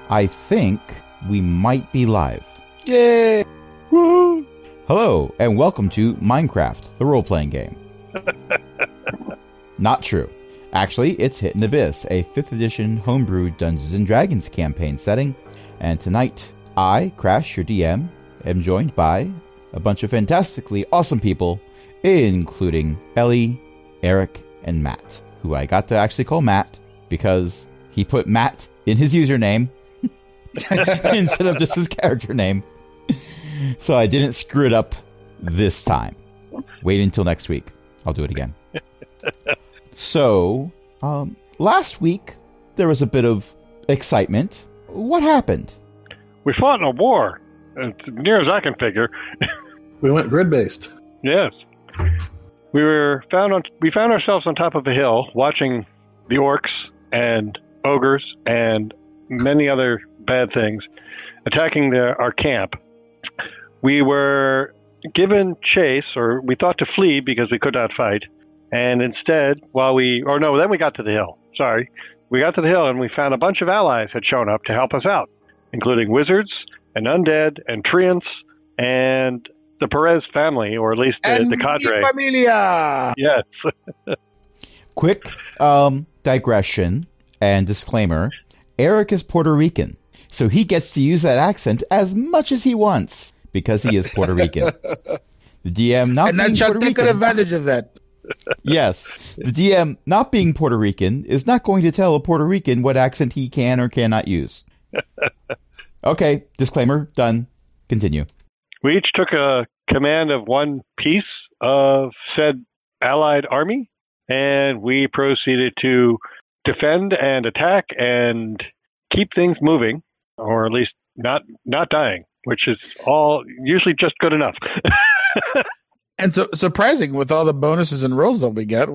I think we might be live. Yay! Woo! Hello, and welcome to Minecraft, the role-playing game. Not true. Actually, it's Hidden Abyss, a 5th edition homebrewed Dungeons & Dragons campaign setting. And tonight, I, Crash, your DM, am joined by a bunch of fantastically awesome people, including Ellie, Eric, and Matt, who I got to actually call Matt because he put Matt in his username instead of just his character name. So I didn't screw it up this time. Wait until next week. I'll do it again. So, last week, there was a bit of excitement. What happened? We fought in a war, as near as I can figure. We went grid-based. Yes. We found ourselves on top of a hill, watching the orcs and ogres and many other bad things attacking our camp. We were given chase, or we thought to flee because we could not fight. And instead, then we got to the hill. Sorry. We got to the hill and we found a bunch of allies had shown up to help us out, including wizards and undead and treants and the Perez family, or at least the cadre. Familia! Yes. Quick digression and disclaimer. Eric is Puerto Rican, so he gets to use that accent as much as he wants because he is Puerto Rican. The DM not being Puerto Rican. Take advantage of that. Yes. The DM not being Puerto Rican is not going to tell a Puerto Rican what accent he can or cannot use. Okay, disclaimer, done. Continue. We each took a command of one piece of said allied army, and we proceeded to defend and attack and keep things moving, or at least not dying, which is all usually just good enough. And so surprising with all the bonuses and rolls that we get,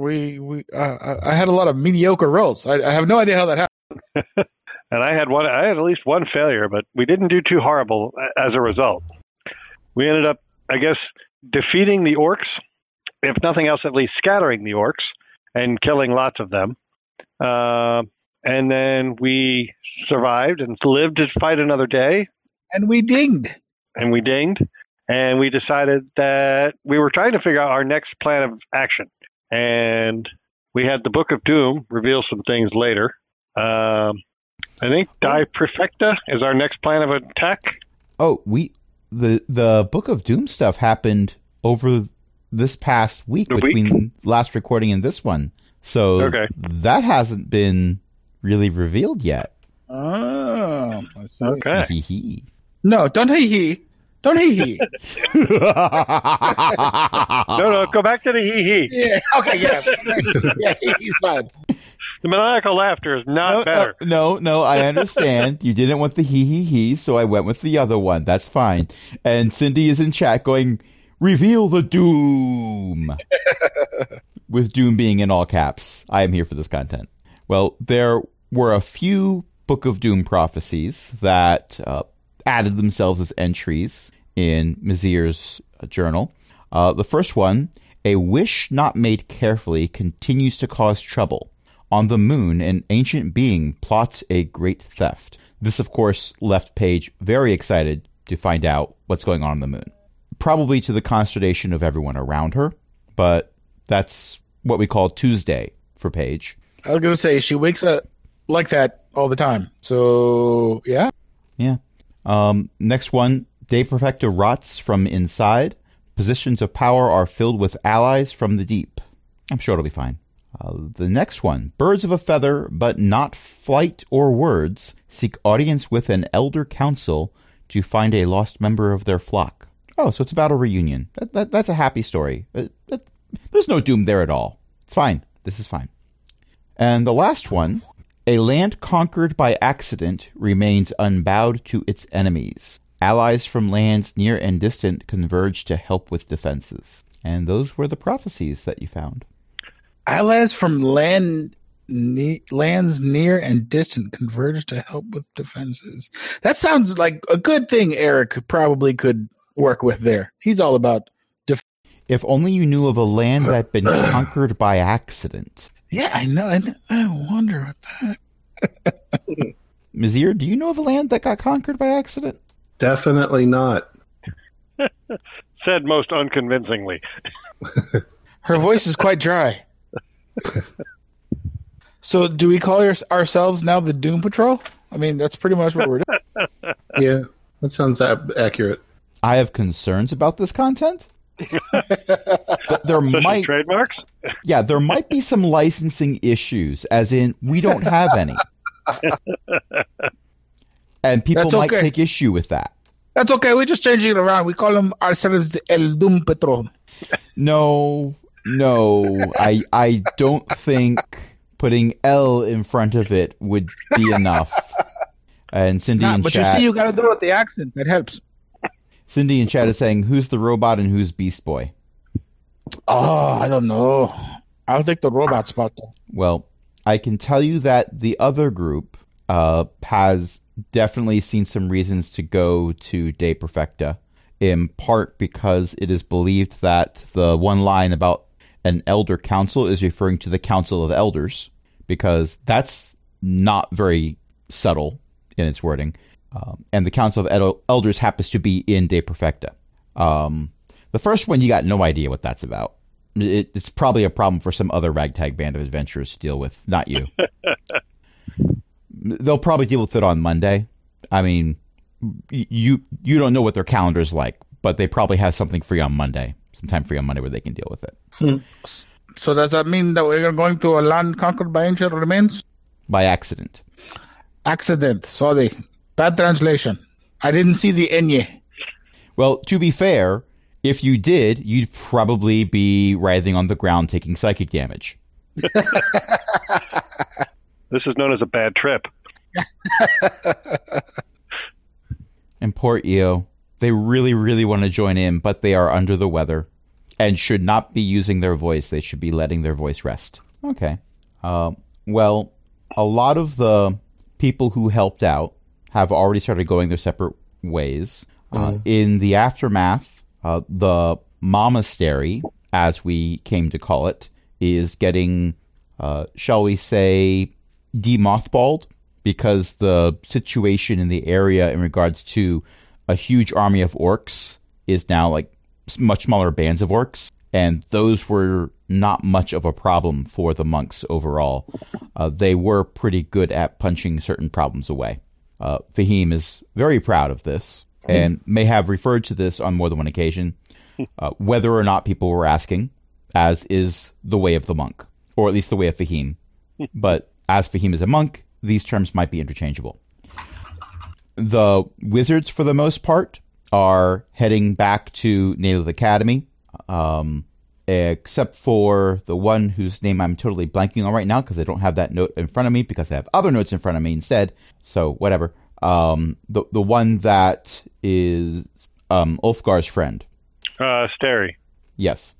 I had a lot of mediocre rolls. I have no idea how that happened. And I had at least one failure, but we didn't do too horrible as a result. We ended up, I guess, defeating the orcs, if nothing else, at least scattering the orcs and killing lots of them. And then we survived and lived to fight another day. And we dinged. And we decided that we were trying to figure out our next plan of action. And we had the Book of Doom reveal some things later. I think Die Perfecta is our next plan of attack. Oh, the Book of Doom stuff happened over this past week between last recording and this one. So that hasn't been really revealed yet. Oh, I see. Okay. Hee-hee. No, don't hee-hee. Don't hee-hee. No, go back to the hee-hee. Yeah, okay, yeah. Yeah, he's fine. The maniacal laughter is not better. No, I understand. You didn't want the hee-hee-hee, so I went with the other one. That's fine. And Cindy is in chat going, reveal the doom. With doom being in all caps. I am here for this content. Well, there were a few Book of Doom prophecies that added themselves as entries in Mizir's journal. The first one, a wish not made carefully continues to cause trouble. On the moon, an ancient being plots a great theft. This, of course, left Paige very excited to find out what's going on the moon. Probably to the consternation of everyone around her, but that's what we call Tuesday for Paige. I was going to say, she wakes up like that all the time. So, yeah. Yeah. Next one, De Perfecta rots from inside. Positions of power are filled with allies from the deep. I'm sure it'll be fine. The next one, birds of a feather, but not flight or words, seek audience with an elder council to find a lost member of their flock. Oh, so it's about a reunion. That's a happy story. There's no doom there at all. It's fine. This is fine. And the last one, a land conquered by accident remains unbowed to its enemies. Allies from lands near and distant converge to help with defenses. And those were the prophecies that you found. Allies from lands near and distant converge to help with defenses. That sounds like a good thing Eric probably could work with there. He's all about defense. If only you knew of a land that had been conquered by accident. Yeah, I know. I wonder what that... Mizir, do you know of a land that got conquered by accident? Definitely not. Said most unconvincingly. Her voice is quite dry. So, do we call ourselves now the Doom Patrol? I mean, that's pretty much what we're doing. Yeah, that sounds accurate. I have concerns about this content. But there might trademarks? Yeah, there might be some licensing issues, as in we don't have any. And people That's might okay. take issue with that. That's okay. We're just changing it around. We call them ourselves El Doom Patrol. No, I don't think putting L in front of it would be enough. And Cindy in But chat, you see, you got to do it with the accent. That helps. Cindy in chat is saying, "Who's the robot and who's Beast Boy?" Oh, I don't know. I'll take the robot spot, though. Well, I can tell you that the other group has definitely seen some reasons to go to De Perfecta, in part because it is believed that the one line about an elder council is referring to the Council of Elders, because that's not very subtle in its wording. And the Council of Elders happens to be in De Perfecta. The first one, you got no idea what that's about. It's probably a problem for some other ragtag band of adventurers to deal with, not you. They'll probably deal with it on Monday. I mean, you don't know what their calendar's like, but they probably have something free on Monday, sometime free on Monday where they can deal with it. So does that mean that we're going to a land conquered by ancient remains? By accident. Accident. Sorry. Bad translation. I didn't see the Enye. Well, to be fair, if you did, you'd probably be writhing on the ground taking psychic damage. This is known as a bad trip. And poor Io. They really, really want to join in, but they are under the weather and should not be using their voice. They should be letting their voice rest. Okay. Well, a lot of the people who helped out have already started going their separate ways. In the aftermath, the monastery, as we came to call it, is getting, shall we say, demothballed, because the situation in the area in regards to a huge army of orcs is now like much smaller bands of orcs, and those were not much of a problem for the monks overall. They were pretty good at punching certain problems away. Fahim is very proud of this and may have referred to this on more than one occasion, whether or not people were asking, as is the way of the monk, or at least the way of Fahim. But as Fahim is a monk, these terms might be interchangeable. The wizards, for the most part, are heading back to Native Academy, except for the one whose name I'm totally blanking on right now because I don't have that note in front of me because I have other notes in front of me instead. So whatever. The one that is Ulfgar's friend. Steri. Yes.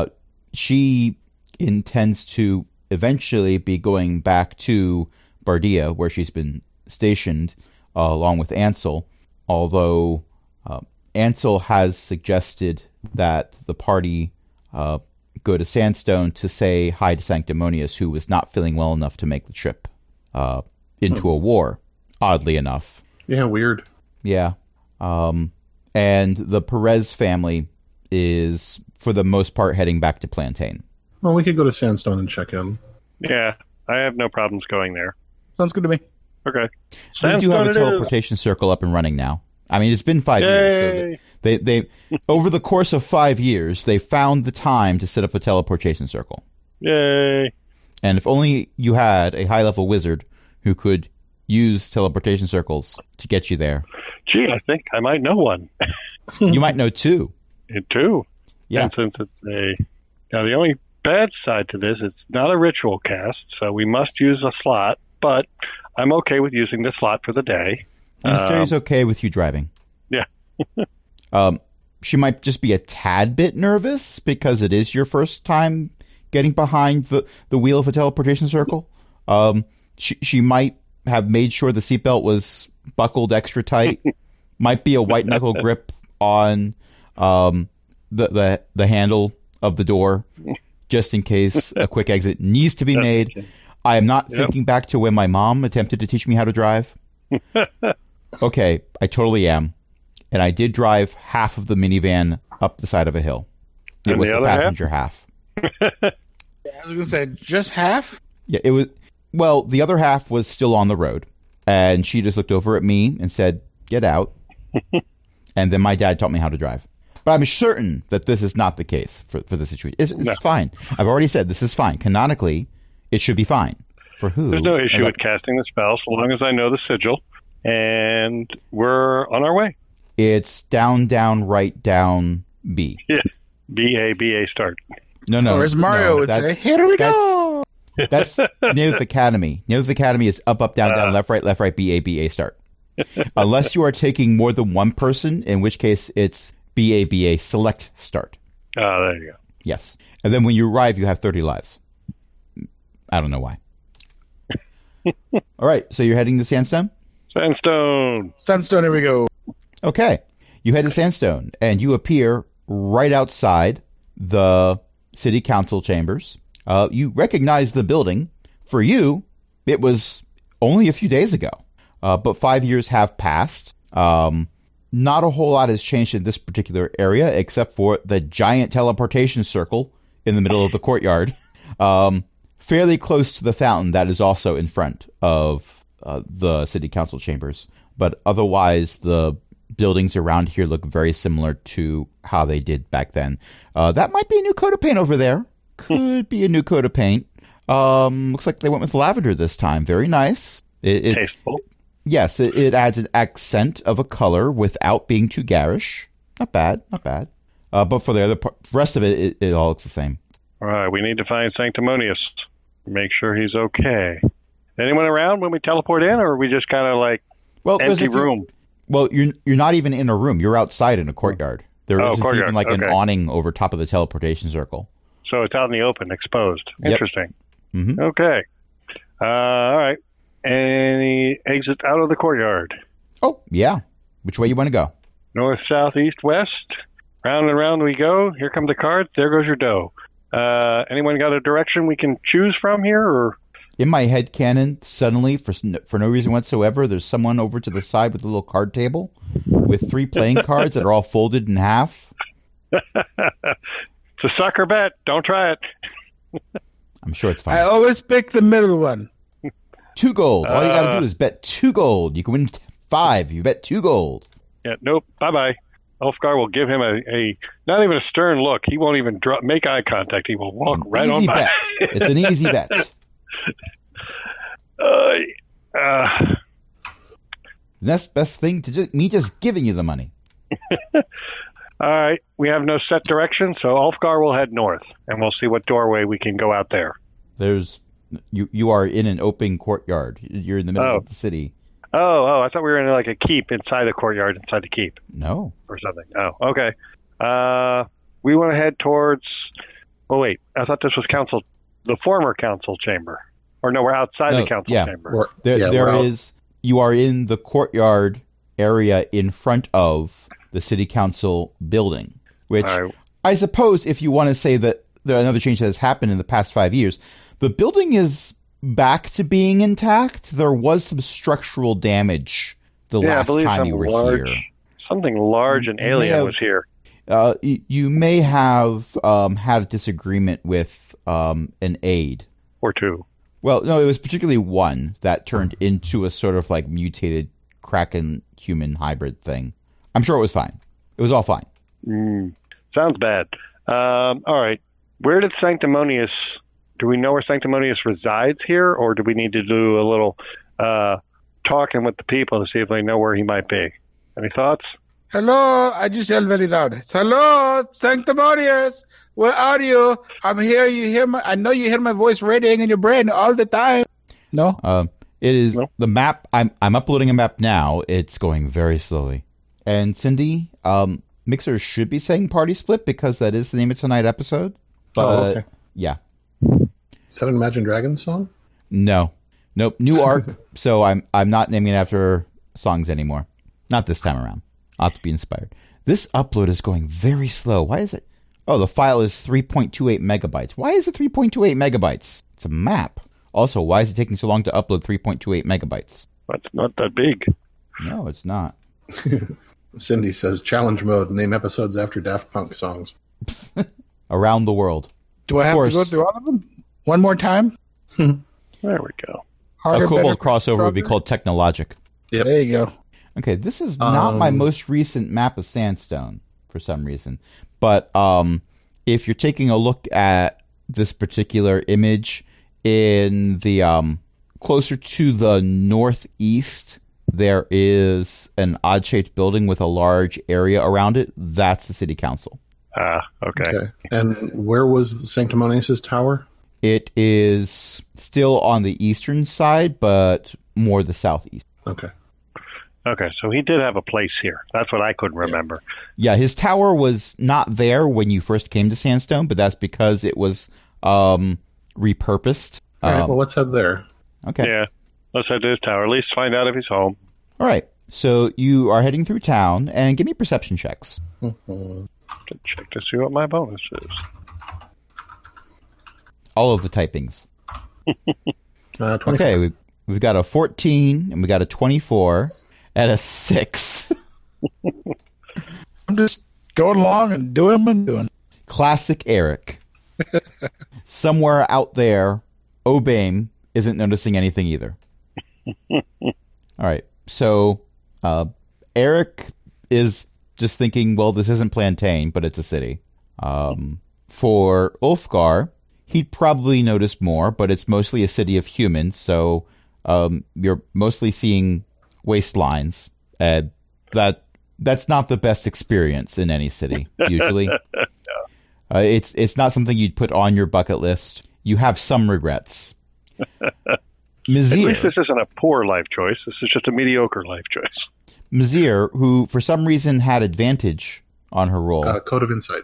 She intends to eventually be going back to Bardia, where she's been stationed, along with Ansel, although Ansel has suggested that the party go to Sandstone to say hi to Sanctimonious, who was not feeling well enough to make the trip into a war, oddly enough. Yeah, weird. Yeah. And the Perez family is, for the most part, heading back to Plantain. Well, we could go to Sandstone and check in. Yeah, I have no problems going there. Sounds good to me. Okay. They do have a Sandstone it is. teleportation circle up and running now. I mean, it's been 5 years. So they over the course of 5 years, they found the time to set up a teleportation circle. Yay. And if only you had a high-level wizard who could use teleportation circles to get you there. Gee, I think I might know one. You might know two. It too. Yeah. And since it's now the only bad side to this, it's not a ritual cast, so we must use a slot, but I'm okay with using the slot for the day. Mystery's okay with you driving. Yeah. She might just be a tad bit nervous because it is your first time getting behind the wheel of a teleportation circle. She might have made sure the seatbelt was buckled extra tight. Might be a white knuckle grip on the handle of the door, just in case a quick exit needs to be made. I am not thinking back to when my mom attempted to teach me how to drive. Okay, I totally am. And I did drive half of the minivan up the side of a hill. It And was the the other half? passenger half. I was gonna say just half. Yeah, it was. Well, the other half was still on the road, and she just looked over at me and said, "Get out." And then my dad taught me how to drive. But I'm certain that this is not the case for the situation. It's fine. I've already said this is fine. Canonically, it should be fine. For who? There's no issue And with casting the spell so long as I know the sigil, and we're on our way. It's down, right, down, B. Yeah, B-A start. No. Or as Mario would say, "Here we go." That's Native Academy. Native Academy is up, down, left, right, B-A start. Unless you are taking more than one person, in which case it's B-A select start. Oh, there you go. Yes. And then when you arrive, you have 30 lives. I don't know why. All right. So you're heading to Sandstone? Sandstone. Sunstone, here we go. Okay. You head to Sandstone, and you appear right outside the city council chambers. You recognize the building. For you, it was only a few days ago. But 5 years have passed. Not a whole lot has changed in this particular area, except for the giant teleportation circle in the middle of the courtyard. Fairly close to the fountain that is also in front of the city council chambers. But otherwise, the buildings around here look very similar to how they did back then. That might be a new coat of paint over there. Could be a new coat of paint. Looks like they went with lavender this time. Very nice. Tasteful. Yes, it adds an accent of a color without being too garish. Not bad. But for the rest of it, it all looks the same. All right, we need to find Sanctimonious. Make sure he's okay. Anyone around when we teleport in, or are we just kind of like There's empty room? Well, you're not even in a room. You're outside in a courtyard. There isn't courtyard. even like an Okay. awning over top of the teleportation circle. So it's out in the open, exposed. Yep. Interesting. Mhm. Okay. All right. Any exit out of the courtyard? Oh, yeah. Which way you want to go? North, south, east, west. Round and round we go. Here come the cards. There goes your dough. Anyone got a direction we can choose from here, or? In my head canon, suddenly, for no reason whatsoever, there's someone over to the side with a little card table with 3 playing cards that are all folded in half. It's a sucker bet. Don't try it. I'm sure it's fine. I always pick the middle one. 2 gold. All you got to do is bet 2 gold. You can win 5. You bet 2 gold. Yeah. Nope. Bye-bye. Ulfgar will give him a not even a stern look. He won't even make eye contact. He will walk right on Easy by. bet. It's an easy bet. Next best thing to me just giving you the money. All right. We have no set direction, so Ulfgar will head north, and we'll see what doorway we can go out there. There's you are in an open courtyard. You're in the middle of the city. Oh, I thought we were in like a keep inside the courtyard, inside the keep No. or something. Oh, okay. We want to head towards. Oh wait, I thought this was the former council chamber. Or no, we're outside the council chamber. You are in the courtyard area in front of the city council building, which I suppose if you want to say that another change that has happened in the past 5 years, the building is back to being intact. There was some structural damage the last time you were here. Something large and alien was here. You may have had a disagreement with an aide. Or 2. Well, no, it was particularly one that turned into a sort of like mutated Kraken human hybrid thing. I'm sure it was fine. It was all fine. Sounds bad. All right. Where did Sanctimonious... Do we know where Sanctimonious resides here, or do we need to do a little talking with the people to see if they know where he might be? Any thoughts? Hello, I just yelled very loud. Hello, Sanctimonious, where are you? I'm here. You hear I know you hear my voice radiating in your brain all the time. No, it is the map. I'm uploading a map now. It's going very slowly. And Cindy, Mixer should be saying party split because that is the name of tonight's episode. But okay. Yeah. Is that an Imagine Dragons song? No. Nope. New arc. So I'm not naming it after songs anymore. Not this time around. I'll have to be inspired. This upload is going very slow. Why is it? Oh, the file is 3.28 megabytes. Why is it 3.28 megabytes? It's a map. Also, why is it taking so long to upload 3.28 megabytes? That's not that big. No, it's not. Cindy says, challenge mode, name episodes after Daft Punk songs. Around the world. Do I have to go through all of them? One more time? There we go. A cool crossover would be called Technologic. Yep. There you go. Okay, this is not my most recent map of Sandstone for some reason. But if you're taking a look at this particular image in the closer to the northeast, there is an odd-shaped building with a large area around it. That's the city council. Okay. And where was the Sanctimonious' tower? It is still on the eastern side, but more the southeast. Okay. Okay, so he did have a place here. That's what I couldn't remember. Yeah, his tower was not there when you first came to Sandstone, but that's because it was repurposed. All right, well, let's head there. Okay. Yeah, let's head to his tower. At least find out if he's home. All right. So you are heading through town, and give me perception checks. To check to see what my bonus is. All of the typings. 24. Okay, we've got a 14, and we got a 24, and a 6. I'm just going along and doing what I'm doing. Classic Eric. Somewhere out there, Obame isn't noticing anything either. All right, so Eric is just thinking, well, this isn't Plantain, but it's a city. For Ulfgar, he'd probably notice more, but it's mostly a city of humans, so you're mostly seeing waistlines. That's not the best experience in any city, usually. It's not something you'd put on your bucket list. You have some regrets. Mizir, At least this isn't a poor life choice. This is just a mediocre life choice. Mizir, who for some reason had advantage on her roll, Code of Insight.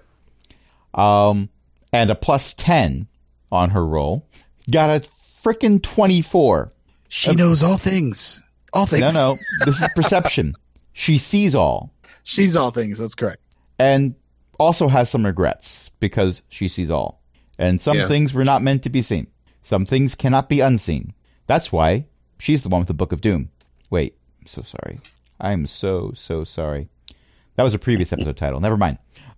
and a plus 10 on her roll, got a frickin' 24. She knows all things. All things. No, this is perception. She sees all. She's all things. That's correct. And also has some regrets because she sees all. And some things were not meant to be seen. Some things cannot be unseen. That's why she's the one with the Book of Doom. Wait, I'm so sorry. I'm so sorry. That was a previous episode title. Never mind.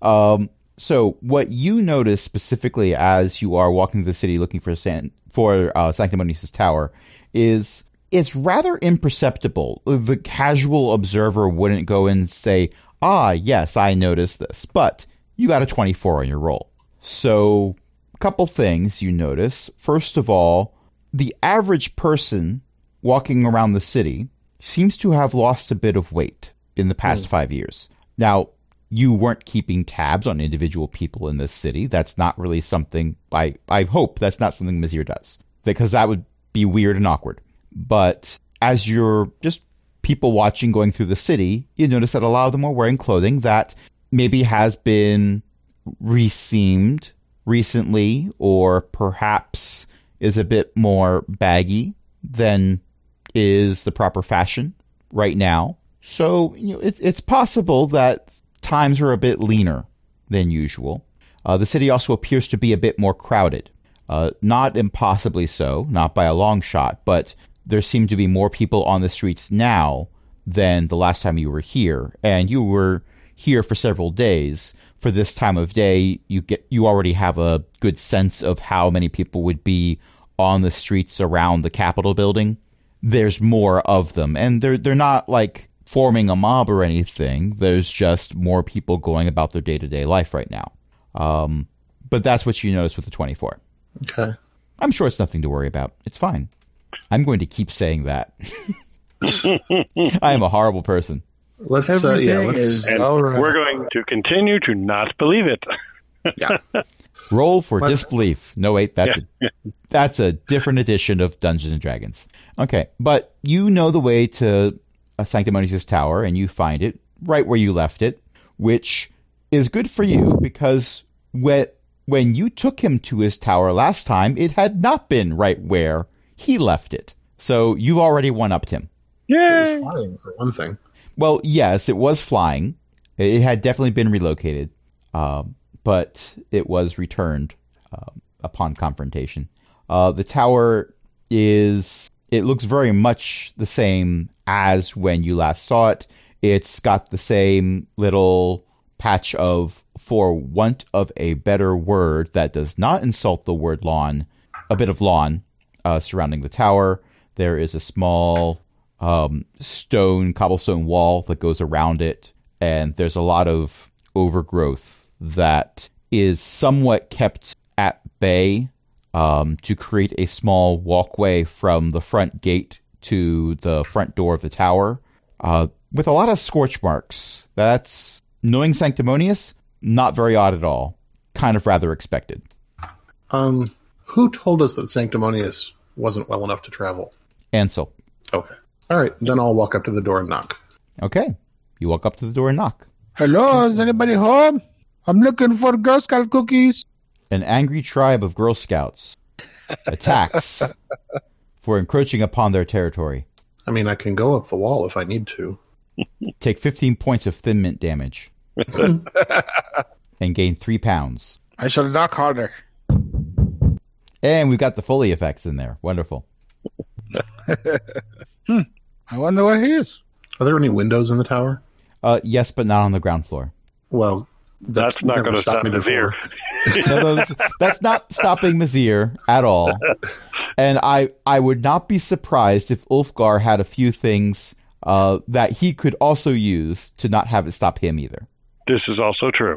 So what you notice specifically as you are walking through the city looking for Sanctimonious' tower is it's rather imperceptible. The casual observer wouldn't go and say, yes, I noticed this. But you got a 24 on your roll. So a couple things you notice. First of all, the average person walking around the city seems to have lost a bit of weight in the past 5 years. Now, you weren't keeping tabs on individual people in this city. That's not really something, I hope that's not something Mizir does, because that would be weird and awkward. But as you're just people watching going through the city, you notice that a lot of them are wearing clothing that maybe has been reseamed recently, or perhaps is a bit more baggy than is the proper fashion right now. So it's possible that times are a bit leaner than usual. The city also appears to be a bit more crowded. Not impossibly so, not by a long shot, but there seem to be more people on the streets now than the last time you were here. And you were here for several days. For this time of day, you already have a good sense of how many people would be on the streets around the Capitol building. There's more of them, and they're not like forming a mob or anything. There's just more people going about their day-to-day life right now. But that's what you notice with the 24. Okay. I'm sure it's nothing to worry about. It's fine. I'm going to keep saying that. I am a horrible person. Let's is all right. We're going to continue to not believe it. Yeah. Roll for disbelief. No, wait, that's a different edition of Dungeons and Dragons. Okay, but you know the way to Sanctimonious' tower, and you find it right where you left it, which is good for you because when you took him to his tower last time, it had not been right where he left it. So you've already one-upped him. Yay! It was flying, for one thing. Well, yes, it was flying. It had definitely been relocated, but it was returned upon confrontation. The tower is it looks very much the same as when you last saw it. It's got the same little patch of, for want of a better word that does not insult the word lawn, a bit of lawn surrounding the tower. There is a small cobblestone wall that goes around it, and there's a lot of overgrowth that is somewhat kept at bay to create a small walkway from the front gate to the front door of the tower, with a lot of scorch marks. That's, knowing Sanctimonious, not very odd at all. Kind of rather expected. Who told us that Sanctimonious wasn't well enough to travel? Ansel. Okay. All right. Then I'll walk up to the door and knock. Okay. You walk up to the door and knock. Hello, is anybody home? I'm looking for Girl Scout cookies. An angry tribe of Girl Scouts attacks for encroaching upon their territory. I mean, I can go up the wall if I need to. Take 15 points of thin mint damage. And gain 3 pounds. I shall knock harder. And we've got the Foley effects in there. Wonderful. I wonder where he is. Are there any windows in the tower? Yes, but not on the ground floor. Well, That's not going to stop Nazir. No, that's not stopping Mazir at all. And I would not be surprised if Ulfgar had a few things that he could also use to not have it stop him either. This is also true.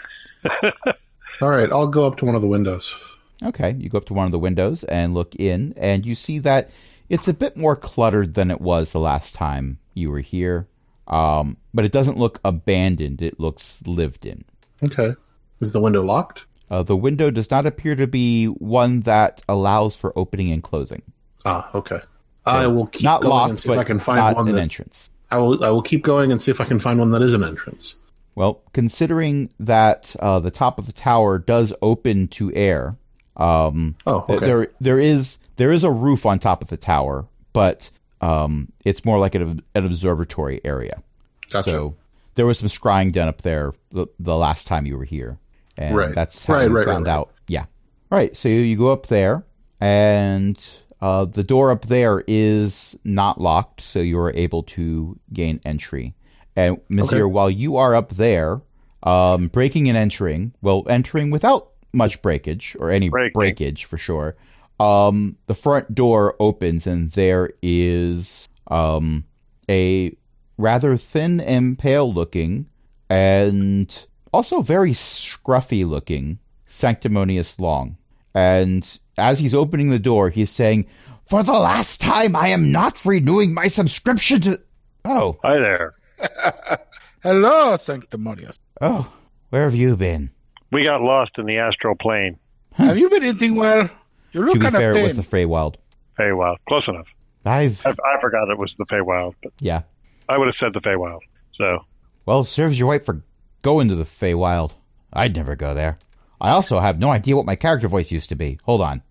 All right, I'll go up to one of the windows. Okay, you go up to one of the windows and look in, and you see that it's a bit more cluttered than it was the last time you were here. But it doesn't look abandoned. It looks lived in. Okay. Is the window locked? The window does not appear to be one that allows for opening and closing. Ah, okay. I will keep not going locked, and see if but I can find not one an that entrance. I will keep going and see if I can find one that is an entrance. Well, considering that the top of the tower does open to air, okay. there is a roof on top of the tower, but it's more like an observatory area. Gotcha. So there was some scrying done up there the last time you were here, and Right. that's how you found Right. out. Yeah, right. So you go up there, and the door up there is not locked, so you are able to gain entry. And Mazir, while you are up there, breaking and entering without much breakage or any breakage for sure, the front door opens and there is a rather thin and pale looking and also very scruffy looking Sanctimonious Long. And as he's opening the door, he's saying, "For the last time, I am not renewing my subscription to..." Oh. Hi there. Hello, Sanctimonious. Oh, where have you been? We got lost in the astral plane. Have you been eating well? You look To be kind fair, of it was thin. the Feywild. Feywild. Close enough. I I forgot it was the Feywild, but yeah. I would have said the Feywild. So, Well, serves you right for going to the Feywild. I'd never go there. I also have no idea what my character voice used to be. Hold on.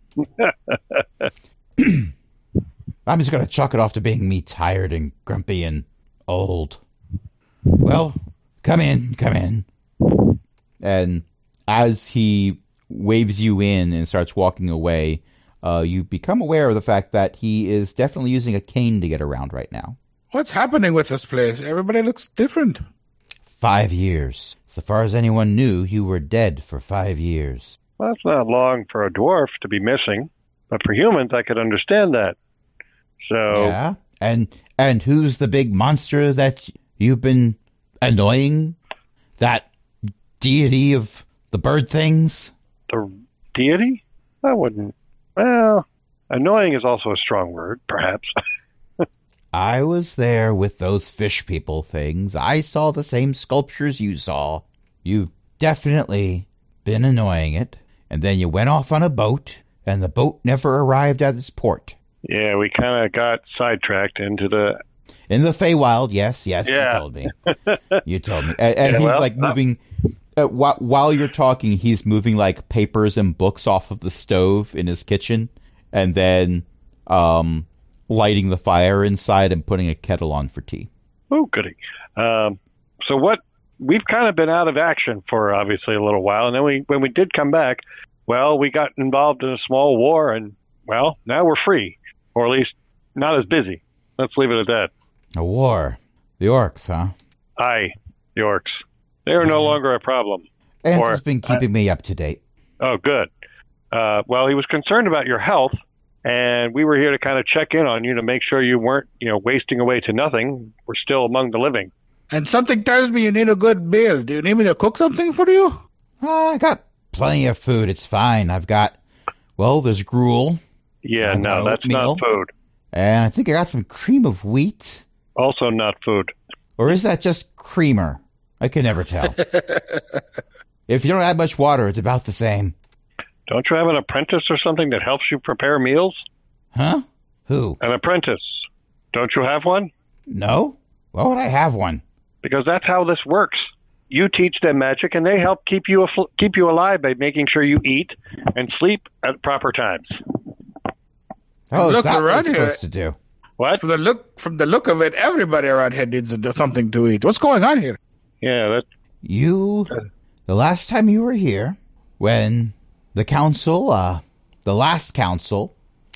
I'm just going to chalk it off to being me tired and grumpy and old. Well, come in. And as he waves you in and starts walking away, you become aware of the fact that he is definitely using a cane to get around right now. What's happening with this place? Everybody looks different. 5 years. So far as anyone knew, you were dead for 5 years. well, that's not long for a dwarf to be missing, but for humans, I could understand that. So, Yeah? And who's the big monster that you've been annoying? That deity of the bird things? the deity? I wouldn't. Well, annoying is also a strong word, perhaps. I was there with those fish people things. I saw the same sculptures you saw. You've definitely been annoying it. And then you went off on a boat, and the boat never arrived at its port. Yeah, we kind of got sidetracked into the... In the Feywild, yes, Yeah. you told me. You told me. And Yeah, he's well, like moving... while you're talking, he's moving like papers and books off of the stove in his kitchen, and then lighting the fire inside and putting a kettle on for tea. Oh, goody. So what... We've kind of been out of action for obviously a little while, and then when we did come back, well, we got involved in a small war, and, well, now we're free. Or at least not as busy. Let's leave it at that. A war. The orcs, huh? Aye, the orcs. They are no longer a problem. Ant has been keeping me up to date. Oh, good. Well, he was concerned about your health, and we were here to kind of check in on you to make sure you weren't, wasting away to nothing. We're still among the living. And something tells me you need a good meal. Do you need me to cook something for you? I got plenty of food. It's fine. I've got, there's gruel. Yeah, no, that's not food. And I think I got some cream of wheat. Also not food. Or is that just creamer? I can never tell. If you don't add much water, it's about the same. Don't you have an apprentice or something that helps you prepare meals? Huh? Who? An apprentice. Don't you have one? No. Why would I have one? Because that's how this works. You teach them magic, and they help keep you alive by making sure you eat and sleep at proper times. Oh, Looks that's what around we're here. supposed to do. What? From the look of it, everybody around here needs something to eat. What's going on here? Yeah, The last time you were here, when the council, the last council,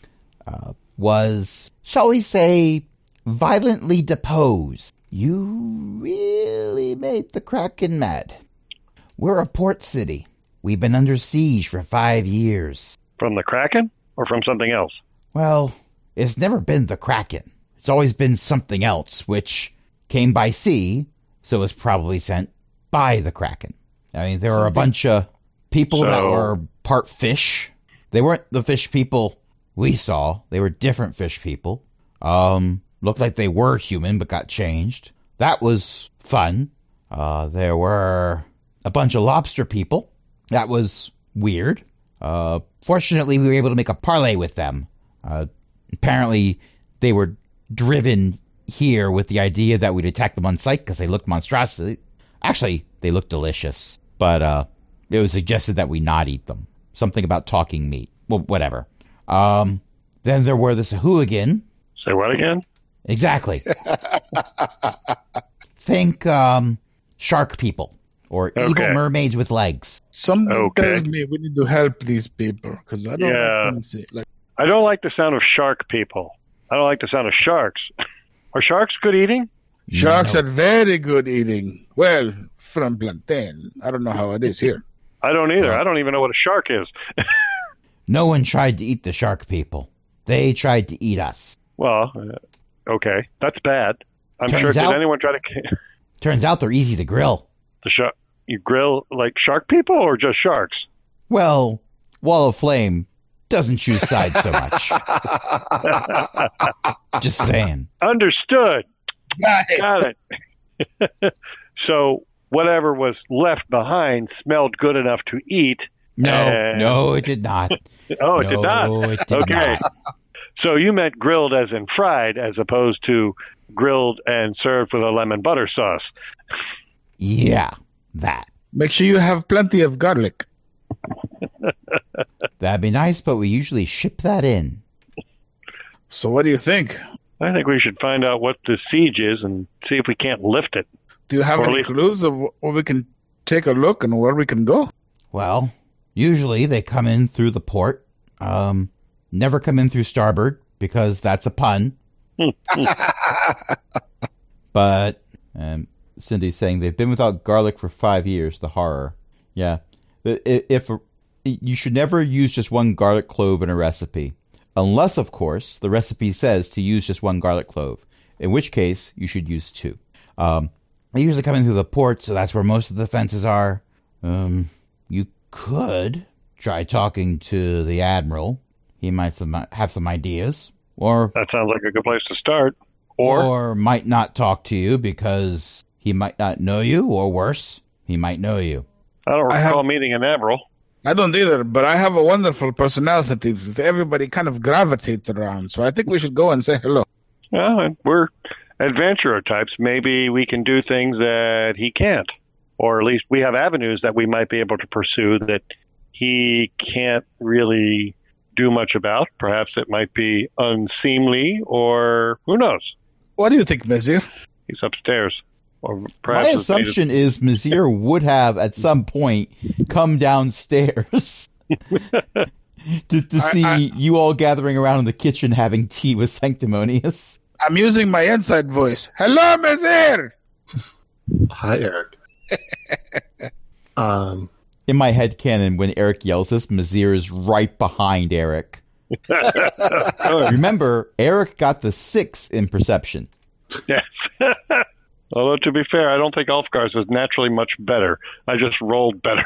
was, shall we say, violently deposed, you really made the Kraken mad. We're a port city. We've been under siege for 5 years. From the Kraken or from something else? Well, it's never been the Kraken. It's always been something else, which came by sea, so was probably sent by the Kraken. I mean, there were a bunch of people that were part fish. They weren't the fish people we saw. They were different fish people. Looked like they were human, but got changed. That was fun. There were a bunch of lobster people. That was weird. Fortunately, we were able to make a parlay with them. Apparently, they were driven here with the idea that we'd attack them on sight because they looked monstrosity. Actually, they looked delicious, but it was suggested that we not eat them. Something about talking meat. Well, whatever. Then there were the Sahuagin. Say what again? Exactly. Think shark people or evil mermaids with legs. Something tells me we need to help these people because I don't like them to, I don't like the sound of shark people. I don't like the sound of sharks. Are sharks good eating? Sharks are very good eating. Well, from Plantain. I don't know how it is here. I don't either. I don't even know what a shark is. No one tried to eat the shark people. They tried to eat us. Well, okay. That's bad. I'm sure. Did anyone try to... Turns out they're easy to grill. You grill like shark people or just sharks? Well, Wall of Flame doesn't choose sides so much. Just saying. Understood. Got it. So whatever was left behind smelled good enough to eat. No, it did not. Oh, it did not? It did not. So you meant grilled as in fried as opposed to grilled and served with a lemon butter sauce. Yeah, that. Make sure you have plenty of garlic. That'd be nice, but we usually ship that in. So what do you think? I think we should find out what the siege is and see if we can't lift it. Do you have any clues of where we can take a look and where we can go? Well, usually they come in through the port. Never come in through starboard because that's a pun. But Cindy's saying they've been without garlic for 5 years. The horror. Yeah. If you should never use just one garlic clove in a recipe. Unless, of course, the recipe says to use just one garlic clove. In which case, you should use 2. They usually come in through the port, so that's where most of the fences are. You could try talking to the Admiral. He might have some ideas. Or that sounds like a good place to start. Or might not talk to you because he might not know you, or worse, he might know you. I don't recall meeting an Admiral. I don't either, but I have a wonderful personality that everybody kind of gravitates around, so I think we should go and say hello. Well, we're adventurer types. Maybe we can do things that he can't. Or at least we have avenues that we might be able to pursue that he can't really do much about. Perhaps it might be unseemly, or who knows? What do you think, Mizir? He's upstairs. Or perhaps my assumption is Mizir would have at some point come downstairs to see you all gathering around in the kitchen having tea with Sanctimonious. I'm using my inside voice. Hello, Mazir! Hi, Eric. In my head canon, when Eric yells this, Mazir is right behind Eric. Remember, Eric got the 6 in perception. Yes. Although, to be fair, I don't think Ulfgar's is naturally much better. I just rolled better.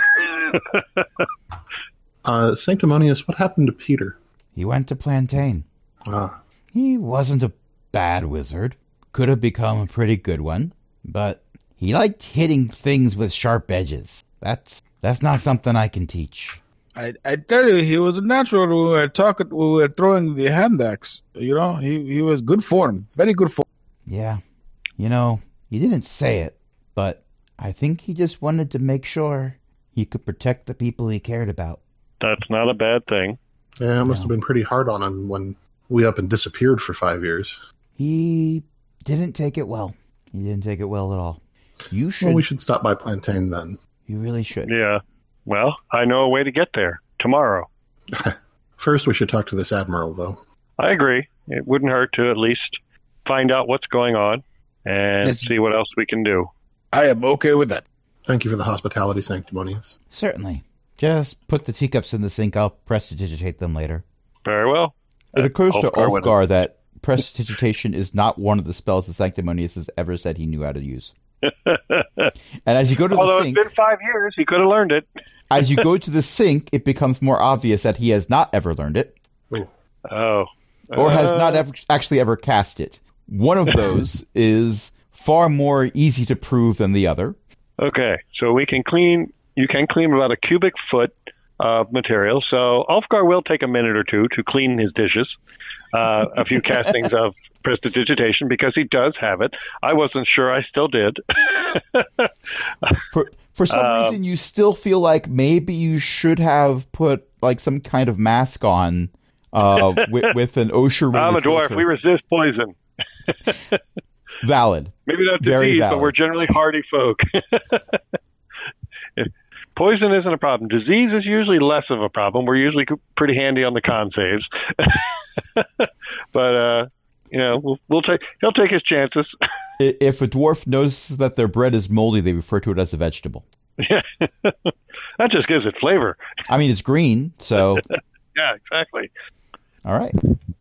Sanctimonious, what happened to Peter? He went to Plantain. Ah, He wasn't a bad wizard. Could have become a pretty good one, but he liked hitting things with sharp edges. That's not something I can teach. I tell you, he was a natural when we were throwing the hand axe. You know, he was good form. Very good form. Yeah. You know, he didn't say it, but I think he just wanted to make sure he could protect the people he cared about. That's not a bad thing. yeah, it must have been pretty hard on him when we up and disappeared for 5 years. He didn't take it well. He didn't take it well at all. You should. Well, we should stop by Plantain then. You really should. Yeah. Well, I know a way to get there. Tomorrow. First, we should talk to this admiral, though. I agree. It wouldn't hurt to at least find out what's going on and see what else we can do. I am okay with that. Thank you for the hospitality, Sanctimonious. Certainly. Just put the teacups in the sink. I'll prestidigitate them later. Very well. It occurs to Ulfgar would- Ulfgar that prestidigitation is not one of the spells that Sanctimonious has ever said he knew how to use. And as you go to Although the sink, it's been 5 years, he could have learned it. as you go to the sink, it becomes more obvious that he has not ever learned it, Oh. or has not actually ever cast it. One of those is far more easy to prove than the other. Okay, so you can clean about a cubic foot of material. So Ulfgar will take a minute or two to clean his dishes. A few castings of prestidigitation, because he does have it. I wasn't sure I still did. For some reason, you still feel like maybe you should have put like some kind of mask on with an OSHA. I'm a dwarf. We resist poison. Valid. Maybe not Very disease, valid. but we're generally hardy folk. Poison isn't a problem. Disease is usually less of a problem. We're usually pretty handy on the con saves. But he'll take his chances. If a dwarf notices that their bread is moldy, they refer to it as a vegetable. That just gives it flavor. I mean, it's green, so Yeah, exactly. all right.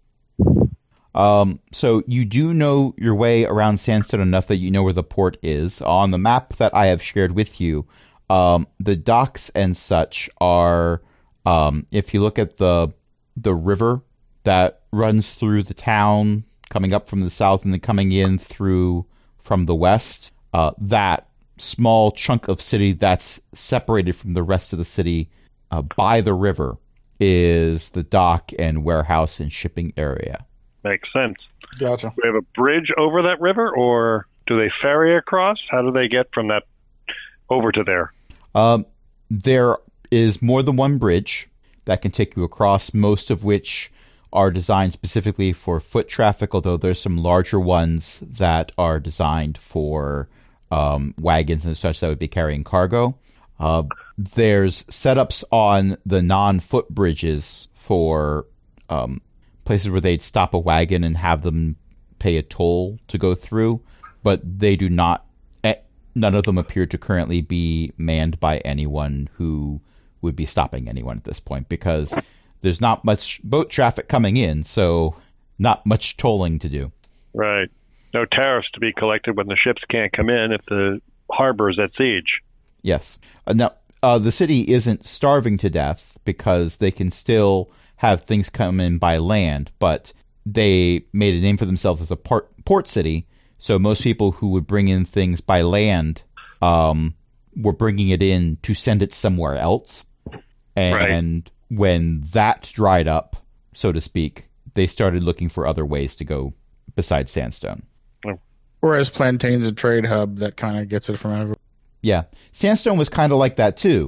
So you do know your way around Sandstone enough that you know where the port is. On the map that I have shared with you, the docks and such are, if you look at the river that runs through the town, coming up from the south and then coming in through from the west, that small chunk of city that's separated from the rest of the city by the river is the dock and warehouse and shipping area. Makes sense. Gotcha. Do we have a bridge over that river, or do they ferry across? How do they get from that over to there? There is more than one bridge that can take you across, most of which are designed specifically for foot traffic, although there's some larger ones that are designed for wagons and such that would be carrying cargo. There's setups on the non-foot bridges for places where they'd stop a wagon and have them pay a toll to go through, but they do not. None of them appear to currently be manned by anyone who would be stopping anyone at this point, because there's not much boat traffic coming in, so not much tolling to do. Right. No tariffs to be collected when the ships can't come in if the harbor is at siege. Yes. Now, the city isn't starving to death because they can still have things come in by land, but they made a name for themselves as a port city. So most people who would bring in things by land were bringing it in to send it somewhere else. And when that dried up, so to speak, they started looking for other ways to go besides Sandstone. Whereas Plantain's a trade hub that kind of gets it from everywhere. Yeah. Sandstone was kind of like that too,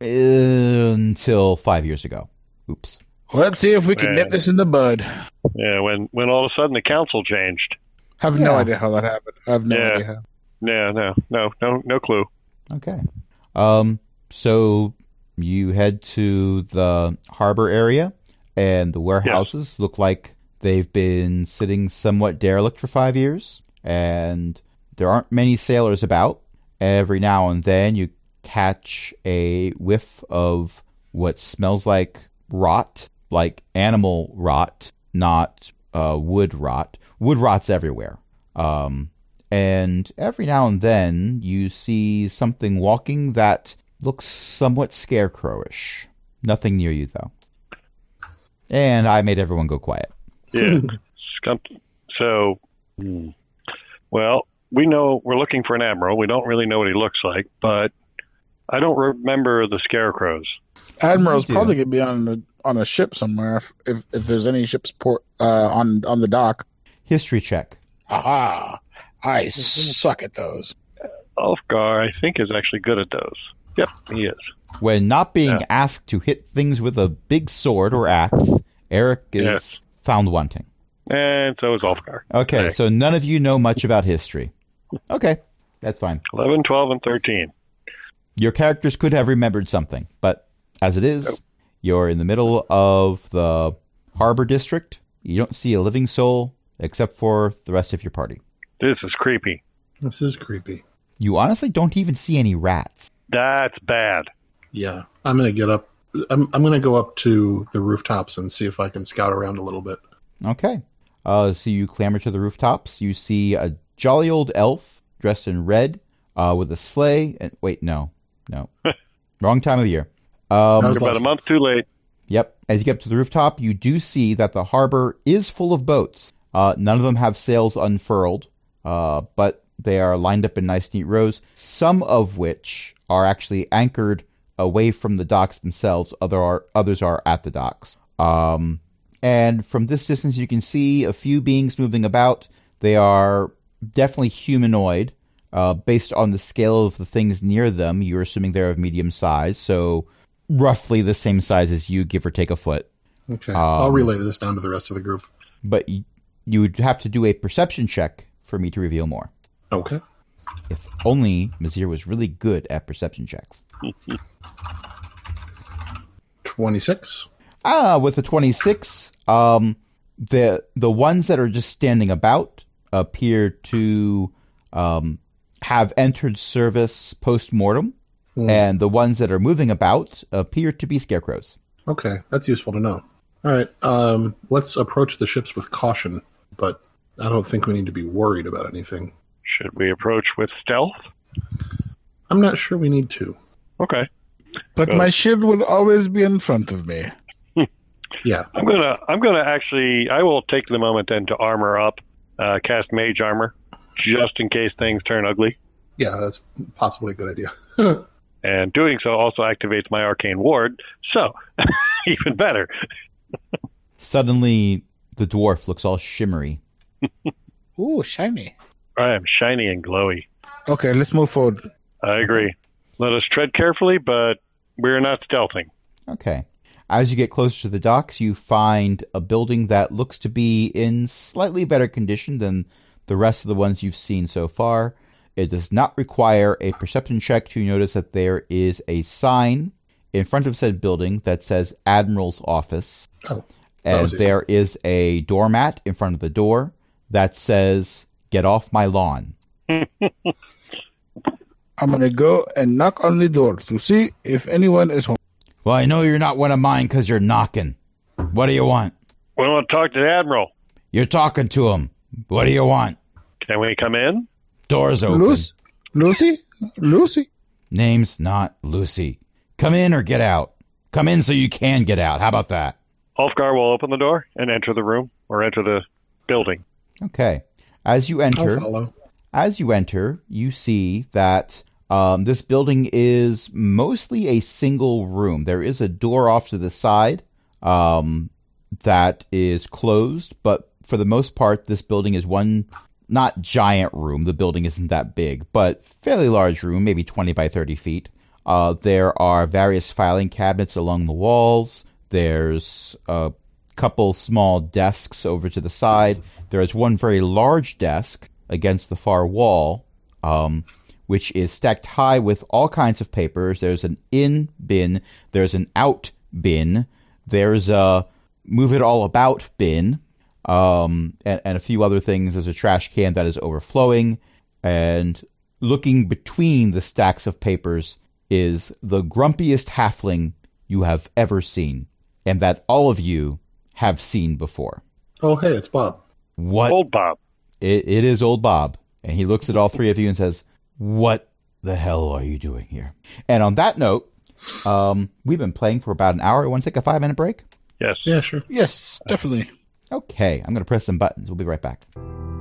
until 5 years ago. Oops. Let's see if we can nip this in the bud. Yeah, when all of a sudden the council changed. I have no idea how that happened. I have no idea how. Yeah, no clue. Okay. So You head to the harbor area, and the warehouses look like they've been sitting somewhat derelict for 5 years, and there aren't many sailors about. Every now and then you catch a whiff of what smells like rot, like animal rot, not wood rot. Wood rot's everywhere. And every now and then you see something walking that looks somewhat scarecrowish. Nothing near you, though. And I made everyone go quiet. Yeah. So, well, we know we're looking for an admiral. We don't really know what he looks like, but I don't remember the scarecrows. Admiral's probably going to be on a ship somewhere if there's any ships on the dock. History check. Aha! I suck at those. Ulfgar, I think, is actually good at those. Yep, he is. When not being asked to hit things with a big sword or axe, Eric is found wanting. And so is Ulfgar. Okay, so none of you know much about history. Okay, that's fine. 11, 12, and 13. Your characters could have remembered something, but as it is, you're in the middle of the harbor district. You don't see a living soul except for the rest of your party. This is creepy. This is creepy. You honestly don't even see any rats. That's bad. Yeah, I'm gonna get up. I'm gonna go up to the rooftops and see if I can scout around a little bit. Okay. So you clamber to the rooftops. You see a jolly old elf dressed in red with a sleigh. And wait, no. Wrong time of year. You're about a month too late. Yep. As you get up to the rooftop, you do see that the harbor is full of boats. None of them have sails unfurled, but they are lined up in nice, neat rows, some of which are actually anchored away from the docks themselves. Others are at the docks. And from this distance, you can see a few beings moving about. They are definitely humanoid. Based on the scale of the things near them, you're assuming they're of medium size, so roughly the same size as you, give or take a foot. Okay, I'll relay this down to the rest of the group. But you would have to do a perception check for me to reveal more. Okay. If only Mazir was really good at perception checks. 26. With a 26, the ones that are just standing about appear to have entered service post-mortem, and the ones that are moving about appear to be scarecrows. Okay, that's useful to know. All right, let's approach the ships with caution, but I don't think we need to be worried about anything. Should we approach with stealth? I'm not sure we need to. Okay. But my shield will always be in front of me. Yeah. I'm gonna actually, I will take the moment then to armor up, cast mage armor, just in case things turn ugly. Yeah, that's possibly a good idea. And doing so also activates my arcane ward, so even better. Suddenly, the dwarf looks all shimmery. Ooh, shiny. I am shiny and glowy. Okay, let's move forward. I agree. Let us tread carefully, but we're not stealthing. Okay. As you get closer to the docks, you find a building that looks to be in slightly better condition than the rest of the ones you've seen so far. It does not require a perception check to notice that there is a sign in front of said building that says Admiral's Office. Oh, and there is a doormat in front of the door that says, "Get off my lawn." I'm going to go and knock on the door to see if anyone is home. Well, I know you're not one of mine because you're knocking. What do you want? We want to talk to the Admiral. You're talking to him. What do you want? Can we come in? Door's open. Lucy? Name's not Lucy. Come in or get out. Come in so you can get out. How about that? Ulfgar will open the door and enter the room or enter the building. Okay. As you enter, I'll follow. You see that this building is mostly a single room. There is a door off to the side that is closed, but for the most part, this building is one, not giant room. The building isn't that big, but fairly large room, maybe 20 by 30 feet. There are various filing cabinets along the walls. There's a couple small desks over to the side. There is one very large desk against the far wall, which is stacked high with all kinds of papers. There's an in bin, there's an out bin, there's a move it all about bin, and a few other things. There's a trash can that is overflowing, and looking between the stacks of papers is the grumpiest halfling you have ever seen, and that all of you have seen before. Oh, hey, it's Bob. What? Old Bob. It is old Bob. And he looks at all three of you and says, "What the hell are you doing here?" And on that note, we've been playing for about an hour. You want to take a 5-minute break? Yes. Yeah, sure. Yes, definitely. Okay, I'm going to press some buttons. We'll be right back.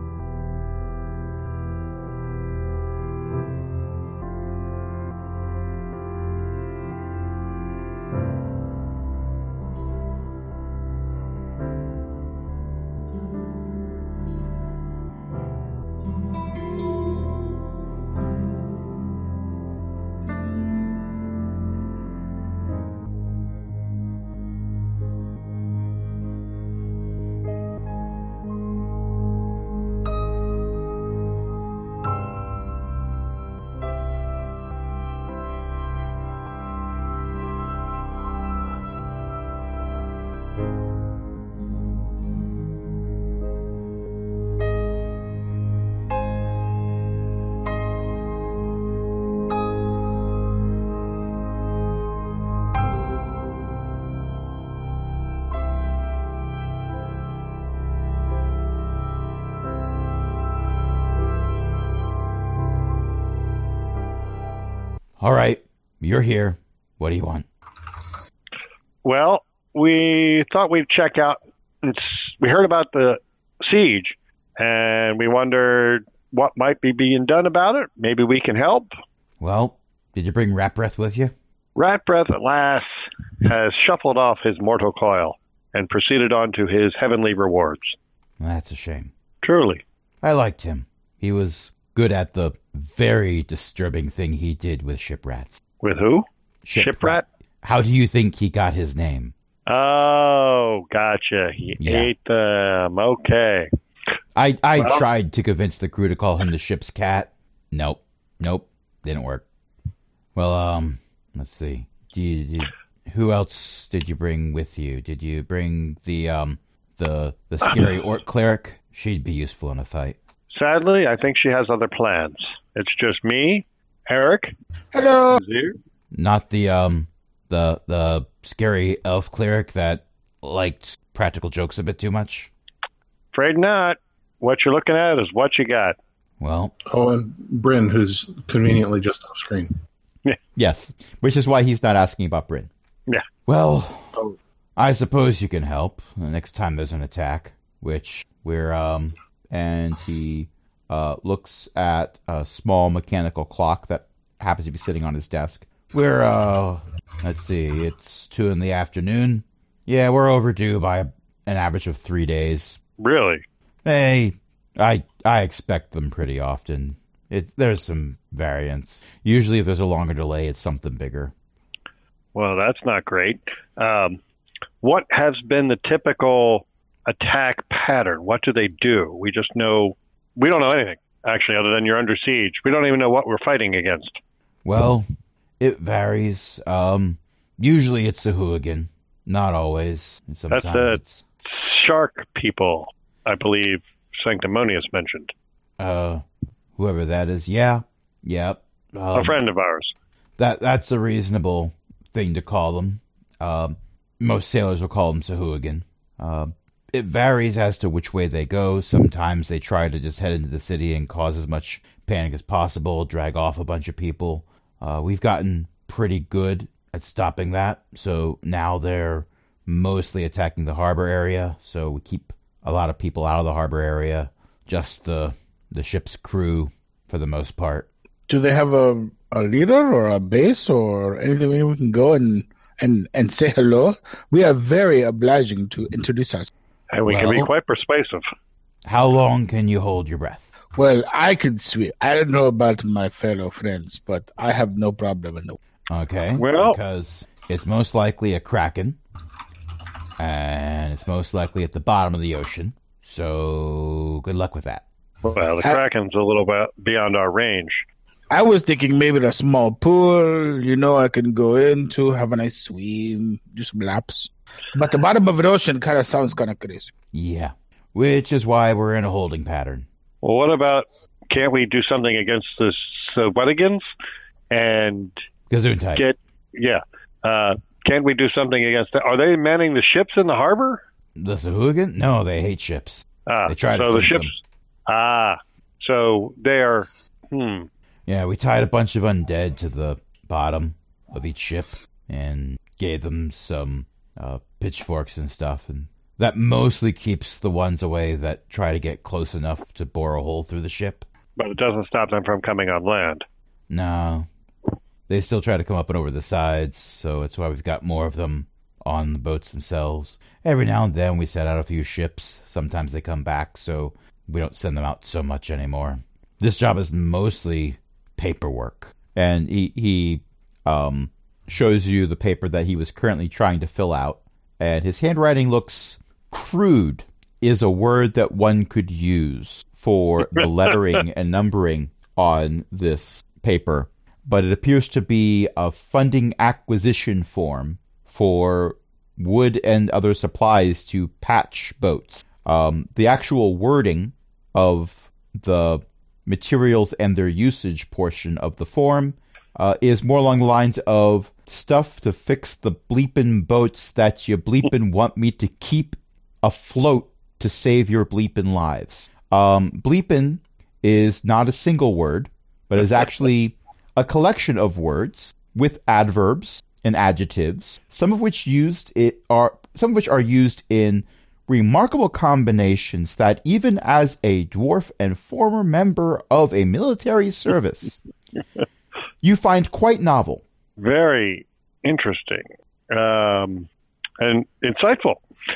All right, you're here. What do you want? Well, we thought we'd check out. We heard about the siege, and we wondered what might be being done about it. Maybe we can help. Well, did you bring Rat Breath with you? Rat Breath, at last, has shuffled off his mortal coil and proceeded on to his heavenly rewards. That's a shame. Truly. I liked him. He was good at the very disturbing thing he did with Shiprats. With who? Shiprat? How do you think he got his name? Oh, gotcha. He ate them. Okay. I tried to convince the crew to call him the ship's cat. Nope. Didn't work. Well, let's see. Who else did you bring with you? Did you bring the scary orc cleric? She'd be useful in a fight. Sadly, I think she has other plans. It's just me, Eric. Hello. Here. Not the scary elf cleric that liked practical jokes a bit too much. Afraid not. What you're looking at is what you got. Well. Oh, and Bryn, who's conveniently just off screen. Yeah. Yes, which is why he's not asking about Bryn. Yeah. Well, I suppose you can help the next time there's an attack, which we're and he looks at a small mechanical clock that happens to be sitting on his desk. We're let's see, it's 2 p.m. Yeah, we're overdue by an average of 3 days. Really? Hey, I expect them pretty often. There's some variance. Usually if there's a longer delay, it's something bigger. Well, that's not great. What has been the typical attack pattern? What do they do? We just know... We don't know anything, actually, other than you're under siege. We don't even know what we're fighting against. Well, it varies. Usually it's a hooligan. Not always. Sometimes that's the it's... shark people, I believe Sanctimonious mentioned. Whoever that is. Yeah. A friend of ours. That's a reasonable thing to call them. Most sailors will call them Sahuagin. It varies as to which way they go. Sometimes they try to just head into the city and cause as much panic as possible, drag off a bunch of people. We've gotten pretty good at stopping that, so now they're mostly attacking the harbor area, so we keep a lot of people out of the harbor area, just the ship's crew for the most part. Do they have a leader or a base or anything where we can go and say hello? We are very obliging to introduce ourselves. And we can be quite persuasive. How long can you hold your breath? Well, I can swim. I don't know about my fellow friends, but I have no problem in the... Okay, well, because it's most likely a kraken, and it's most likely at the bottom of the ocean, so good luck with that. Well, the kraken's a little bit beyond our range. I was thinking maybe a small pool, I can go into, have a nice swim, do some laps. But the bottom of an ocean kind of sounds kind of crazy. Yeah, which is why we're in a holding pattern. Well, what about, can't we do something against the Sweatigans and Gesundheit. can't we do something against that? Are they manning the ships in the harbor? The Sahuagin? No, they hate ships. They try to so the sink ships. them. So they are. Yeah, we tied a bunch of undead to the bottom of each ship and gave them some pitchforks and stuff, and that mostly keeps the ones away that try to get close enough to bore a hole through the ship. But it doesn't stop them from coming on land. No. They still try to come up and over the sides, so it's why we've got more of them on the boats themselves. Every now and then we set out a few ships. Sometimes they come back, so we don't send them out so much anymore. This job is mostly paperwork. And he shows you the paper that he was currently trying to fill out. And his handwriting looks crude, is a word that one could use for the lettering and numbering on this paper. But it appears to be a funding acquisition form for wood and other supplies to patch boats. The actual wording of the materials and their usage portion of the form is more along the lines of stuff to fix the bleepin' boats that you bleepin' want me to keep afloat to save your bleepin' lives. Bleepin' is not a single word, but is actually a collection of words with adverbs and adjectives, some of which are used in remarkable combinations that even as a dwarf and former member of a military service, you find quite novel. Very interesting and insightful.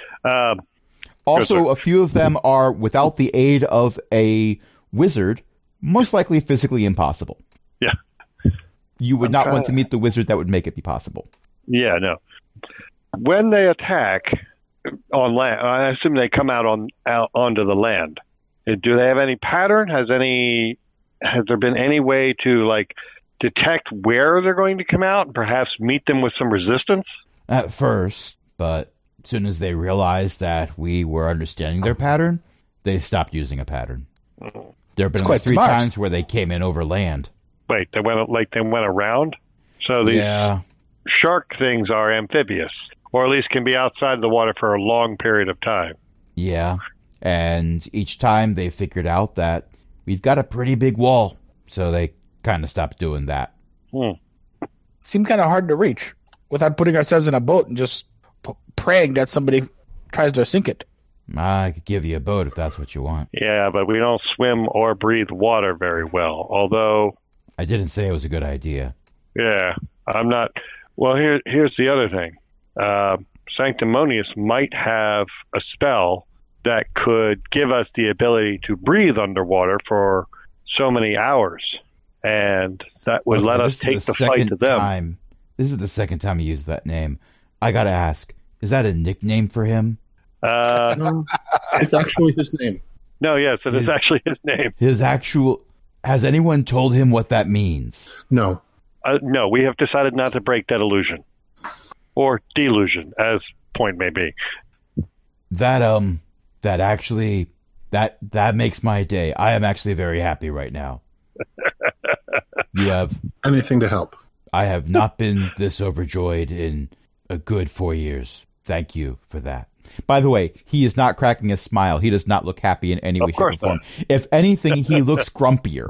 Also, a few of them are without the aid of a wizard, most likely physically impossible. Yeah. You would not want to meet the wizard that would make it be possible. Yeah, no. When they attack on land, I assume they come out onto the land. Do they have any pattern? Has there been any way to detect where they're going to come out and perhaps meet them with some resistance? At first, but as soon as they realized that we were understanding their pattern, they stopped using a pattern. There have been like 3 times where they came in over land. Wait, they went around? So these shark things are amphibious, or at least can be outside the water for a long period of time. Yeah, and each time they figured out that we've got a pretty big wall, so they kind of stopped doing that. It seemed kind of hard to reach without putting ourselves in a boat and just praying that somebody tries to sink it. I could give you a boat if that's what you want. Yeah, but we don't swim or breathe water very well, although... I didn't say it was a good idea. Yeah, I'm not... Well, here's the other thing. Sanctimonious might have a spell that could give us the ability to breathe underwater for so many hours, and that would let us take the fight to them. This is the second time you used that name. I gotta ask, is that a nickname for him? No, it's actually his name. No, yes, it is actually his name. Has anyone told him what that means? No. No, we have decided not to break that illusion. Or delusion, as point may be. That makes my day. I am actually very happy right now. You have... Anything to help. I have not been this overjoyed in a good 4 years. Thank you for that. By the way, he is not cracking a smile. He does not look happy in any way, shape, or form. If anything, he looks grumpier.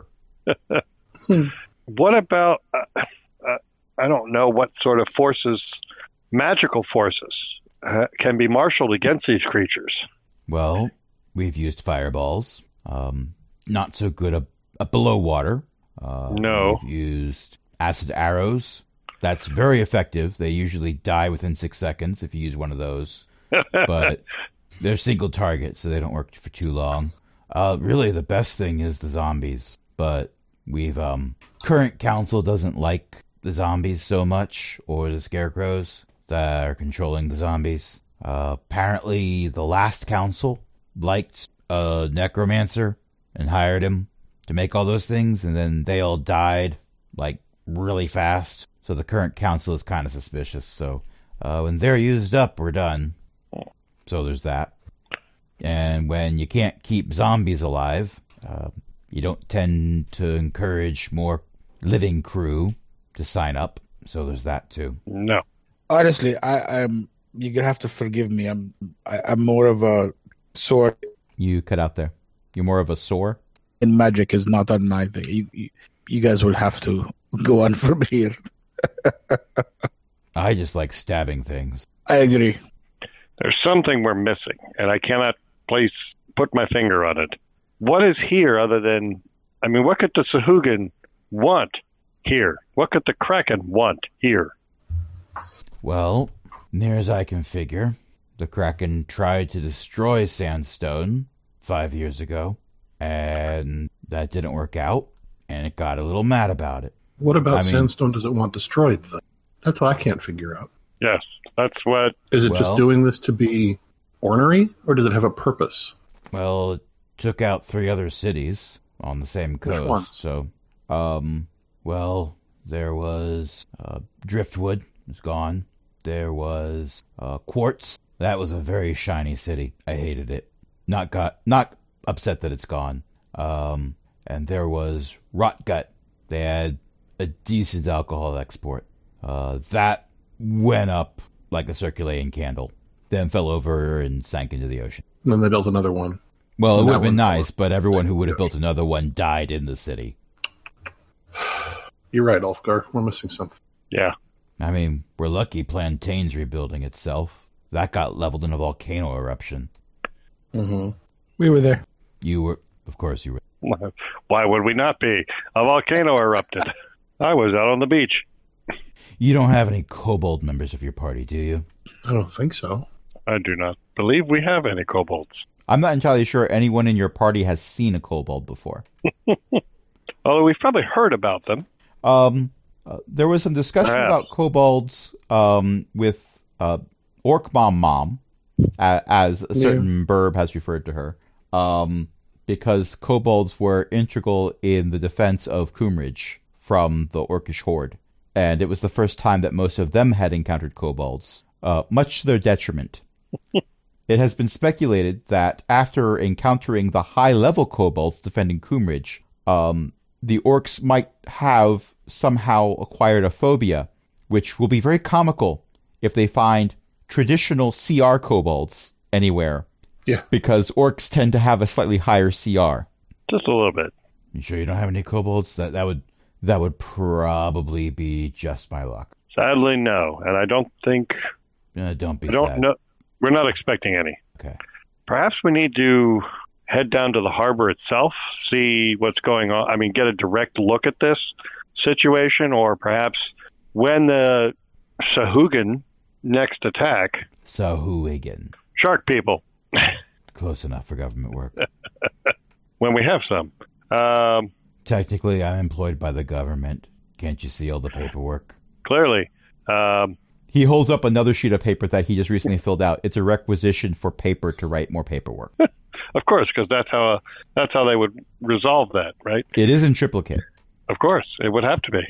What about, I don't know what sort of forces, magical forces, can be marshaled against these creatures? Well, we've used fireballs. Not so good below water. No. We've used acid arrows. That's very effective. They usually die within 6 seconds if you use one of those. But they're single target, so they don't work for too long. Really, the best thing is the zombies. But we've... current council doesn't like the zombies so much, or the scarecrows that are controlling the zombies. Apparently, the last council liked a necromancer and hired him. to make all those things, and then they all died, like, really fast. So the current council is kind of suspicious. So when they're used up, we're done. So there's that. And when you can't keep zombies alive, you don't tend to encourage more living crew to sign up. So there's that too. No. Honestly, I'm. You're gonna have to forgive me. I'm more of a sword You cut out there. You're more of a sore. in magic is not on my thing. You guys will have to go on from here. I just like stabbing things. I agree. There's something we're missing, and I cannot put my finger on it. What is here other than, I mean, what could the Sahuagin want here? What could the Kraken want here? Well, near as I can figure, the Kraken tried to destroy Sandstone 5 years ago, and that didn't work out, and it got a little mad about it. What about I mean- Sandstone does it want destroyed, then? That's what I can't figure out. Yes, that's what. Is it just Well- doing this to be ornery, or does it have a purpose? Well, it took out 3 other cities on the same coast. ones? So, well, there was Driftwood was gone. There was Quartz. That was a very shiny city. I hated it. Not upset that it's gone. And there was Rotgut. They had a decent alcohol export. That went up like a circulating candle, then fell over and sank into the ocean. And then they built another one. Well, it And would that have been one fell nice, but everyone who would have into the built another one died in the city. You're right, Ulfgar. We're missing something. Yeah. I mean, we're lucky Plantain's rebuilding itself. That got leveled in a volcano eruption. Mm-hmm. We were there. You were, of course, you were. Why would we not be? A volcano erupted. I was out on the beach. You don't have any kobold members of your party, do you? I don't think so. I do not believe we have any kobolds. I'm not entirely sure anyone in your party has seen a kobold before. Although we've probably heard about them. There was some discussion Perhaps. about kobolds with Orc Mom, as a certain burb has referred to her, because kobolds were integral in the defense of Coomridge from the Orcish horde. And it was the first time that most of them had encountered kobolds, much to their detriment. It has been speculated that after encountering the high-level kobolds defending Coomridge, the orcs might have somehow acquired a phobia, which will be very comical if they find traditional CR kobolds anywhere. Yeah. Because orcs tend to have a slightly higher CR. Just a little bit. You sure you don't have any kobolds? That would probably be just my luck. Sadly, no. And I don't think... Don't be I don't sad. know. We're not expecting any. Okay. Perhaps we need to head down to the harbor itself, see what's going on. I mean, get a direct look at this situation, or perhaps when the Sahuagin next attack, Sahuagin. shark people, Close enough for government work. when we have some. Technically, I'm employed by the government. Can't you see all the paperwork? Clearly. He holds up another sheet of paper that he just recently filled out. It's a requisition for paper to write more paperwork. Of course, because that's how they would resolve that, right? It is in triplicate. Of course, it would have to be.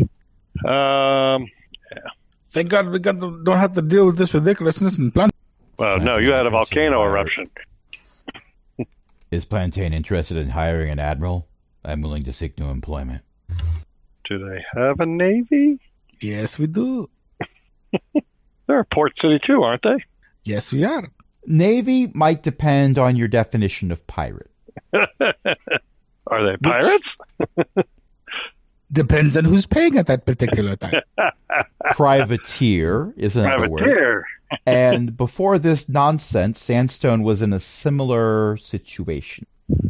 Thank God we don't have to deal with this ridiculousness and plan. Well, no, you had a volcano eruption. Is Plantain interested in hiring an admiral? I'm willing to seek new employment. Do they have a navy? Yes, we do. They're a port city too, aren't they? Yes, we are. Navy might depend on your definition of pirate. Are they pirates? Depends on who's paying at that particular time. Privateer is another word. Privateer. And before this nonsense, Sandstone was in a similar situation.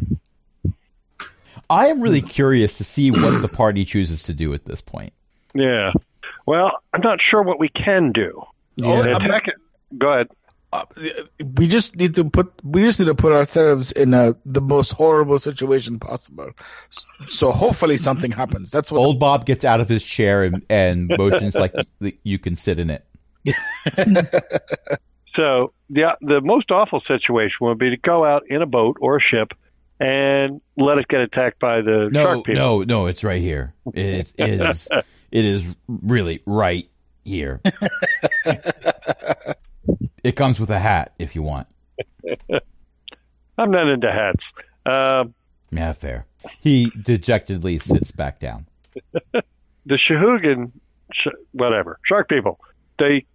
I am really curious to see what the party chooses to do at this point. Yeah. Well, I'm not sure what we can do. Yeah, Go ahead. We just need to put ourselves in the most horrible situation possible. So hopefully something happens. That's what. Old Bob gets out of his chair and motions like you can sit in it. So the most awful situation would be to go out in a boat or a ship and let us get attacked by the shark people. No, it's right here. It is really right here. It comes with a hat if you want. I'm not into hats. Yeah, fair. He dejectedly sits back down. The Shahugan, whatever, shark people, they,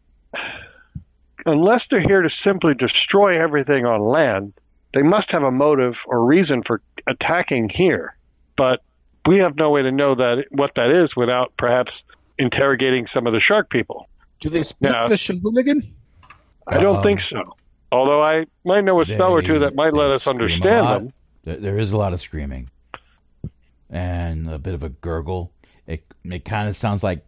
unless they're here to simply destroy everything on land, they must have a motive or reason for attacking here. But we have no way to know what that is without perhaps interrogating some of the shark people. Do they speak the Shahugan? I don't think so. Although I might know a spell or two that might let us understand them. There is a lot of screaming. And a bit of a gurgle. It kind of sounds like,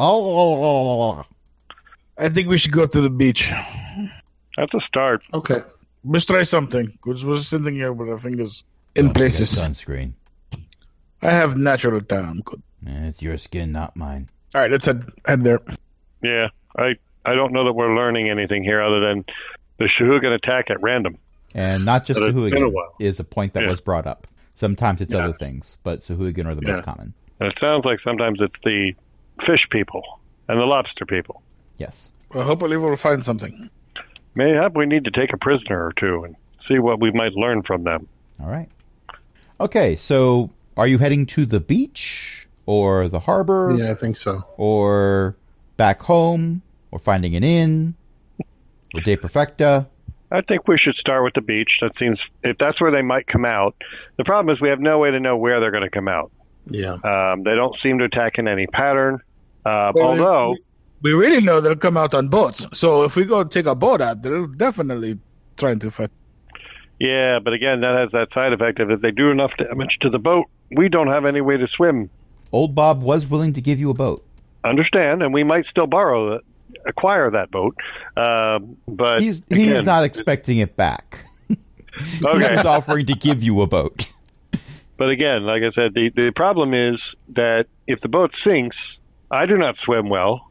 oh. I think we should go to the beach. That's a start. Okay. Let's try something. We're sitting here with our fingers in places. Sunscreen. I have natural tan. I'm good. It's your skin, not mine. All right, let's head there. Yeah, I don't know that we're learning anything here other than the Shahugan attack at random. And not just Sahuagin is a point that was brought up. Sometimes it's other things, but Sahuagin are the most common. And it sounds like sometimes it's the fish people and the lobster people. Yes. Well, hopefully we'll find something. Mayhap we need to take a prisoner or two and see what we might learn from them. All right. Okay, so are you heading to the beach or the harbor? Yeah, I think so. Or back home or finding an inn or De Perfecta? I think we should start with the beach. That seems, if that's where they might come out. The problem is we have no way to know where they're going to come out. Yeah. They don't seem to attack in any pattern. Although we really know they'll come out on boats. So if we go take a boat out, they're definitely trying to fight. Yeah, but again, that has that side effect of if they do enough damage to the boat, we don't have any way to swim. Old Bob was willing to give you a boat. Understand, and we might still acquire that boat. But he's not expecting it back. Okay. He's offering to give you a boat. But again, like I said, the problem is that if the boat sinks, I do not swim well.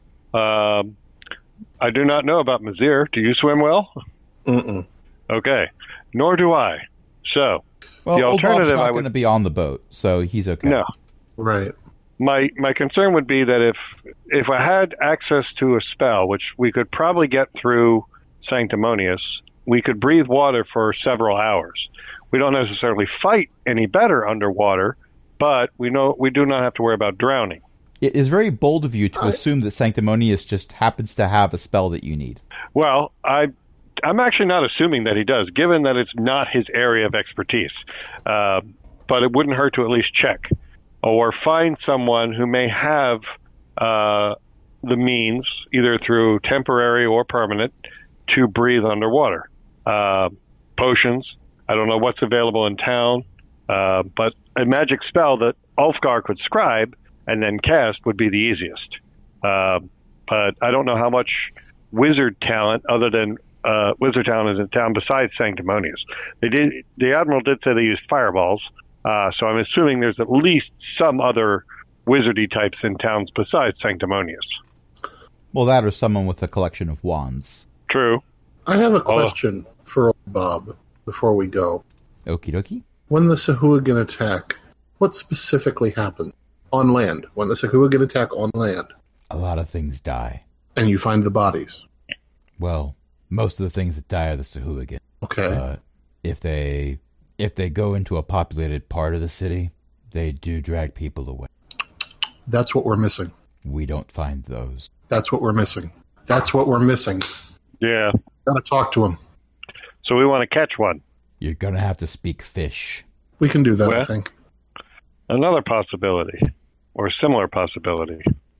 I do not know about Mazir. Do you swim well? Mm-mm. Okay. Nor do I. So, well, the alternative, Old Bob's not going to be on the boat, so he's okay. No. Right. My concern would be that if I had access to a spell, which we could probably get through Sanctimonious, we could breathe water for several hours. We don't necessarily fight any better underwater, but we do not have to worry about drowning. It is very bold of you to assume that Sanctimonious just happens to have a spell that you need. Well, I'm actually not assuming that he does, given that it's not his area of expertise. But it wouldn't hurt to at least check. Or find someone who may have the means, either through temporary or permanent, to breathe underwater. Potions. I don't know what's available in town, but a magic spell that Ulfgar could scribe and then cast would be the easiest. But I don't know how much wizard talent, other than wizard talent, is in town besides Sanctimonious. The Admiral did say they used fireballs. So I'm assuming there's at least some other wizardy types in towns besides Sanctimonious. Well, that or someone with a collection of wands. True. I have a question for old Bob before we go. Okie dokie. When the Sahuagin attack, what specifically happened on land? When the Sahuagin attack on land? A lot of things die. And you find the bodies? Well, most of the things that die are the Sahuagin. Okay. If they go into a populated part of the city, they do drag people away. That's what we're missing. We don't find those. That's what we're missing. That's what we're missing. Yeah. Gotta talk to him. So we want to catch one. You're going to have to speak fish. We can do that, I think. Another possibility, or similar possibility.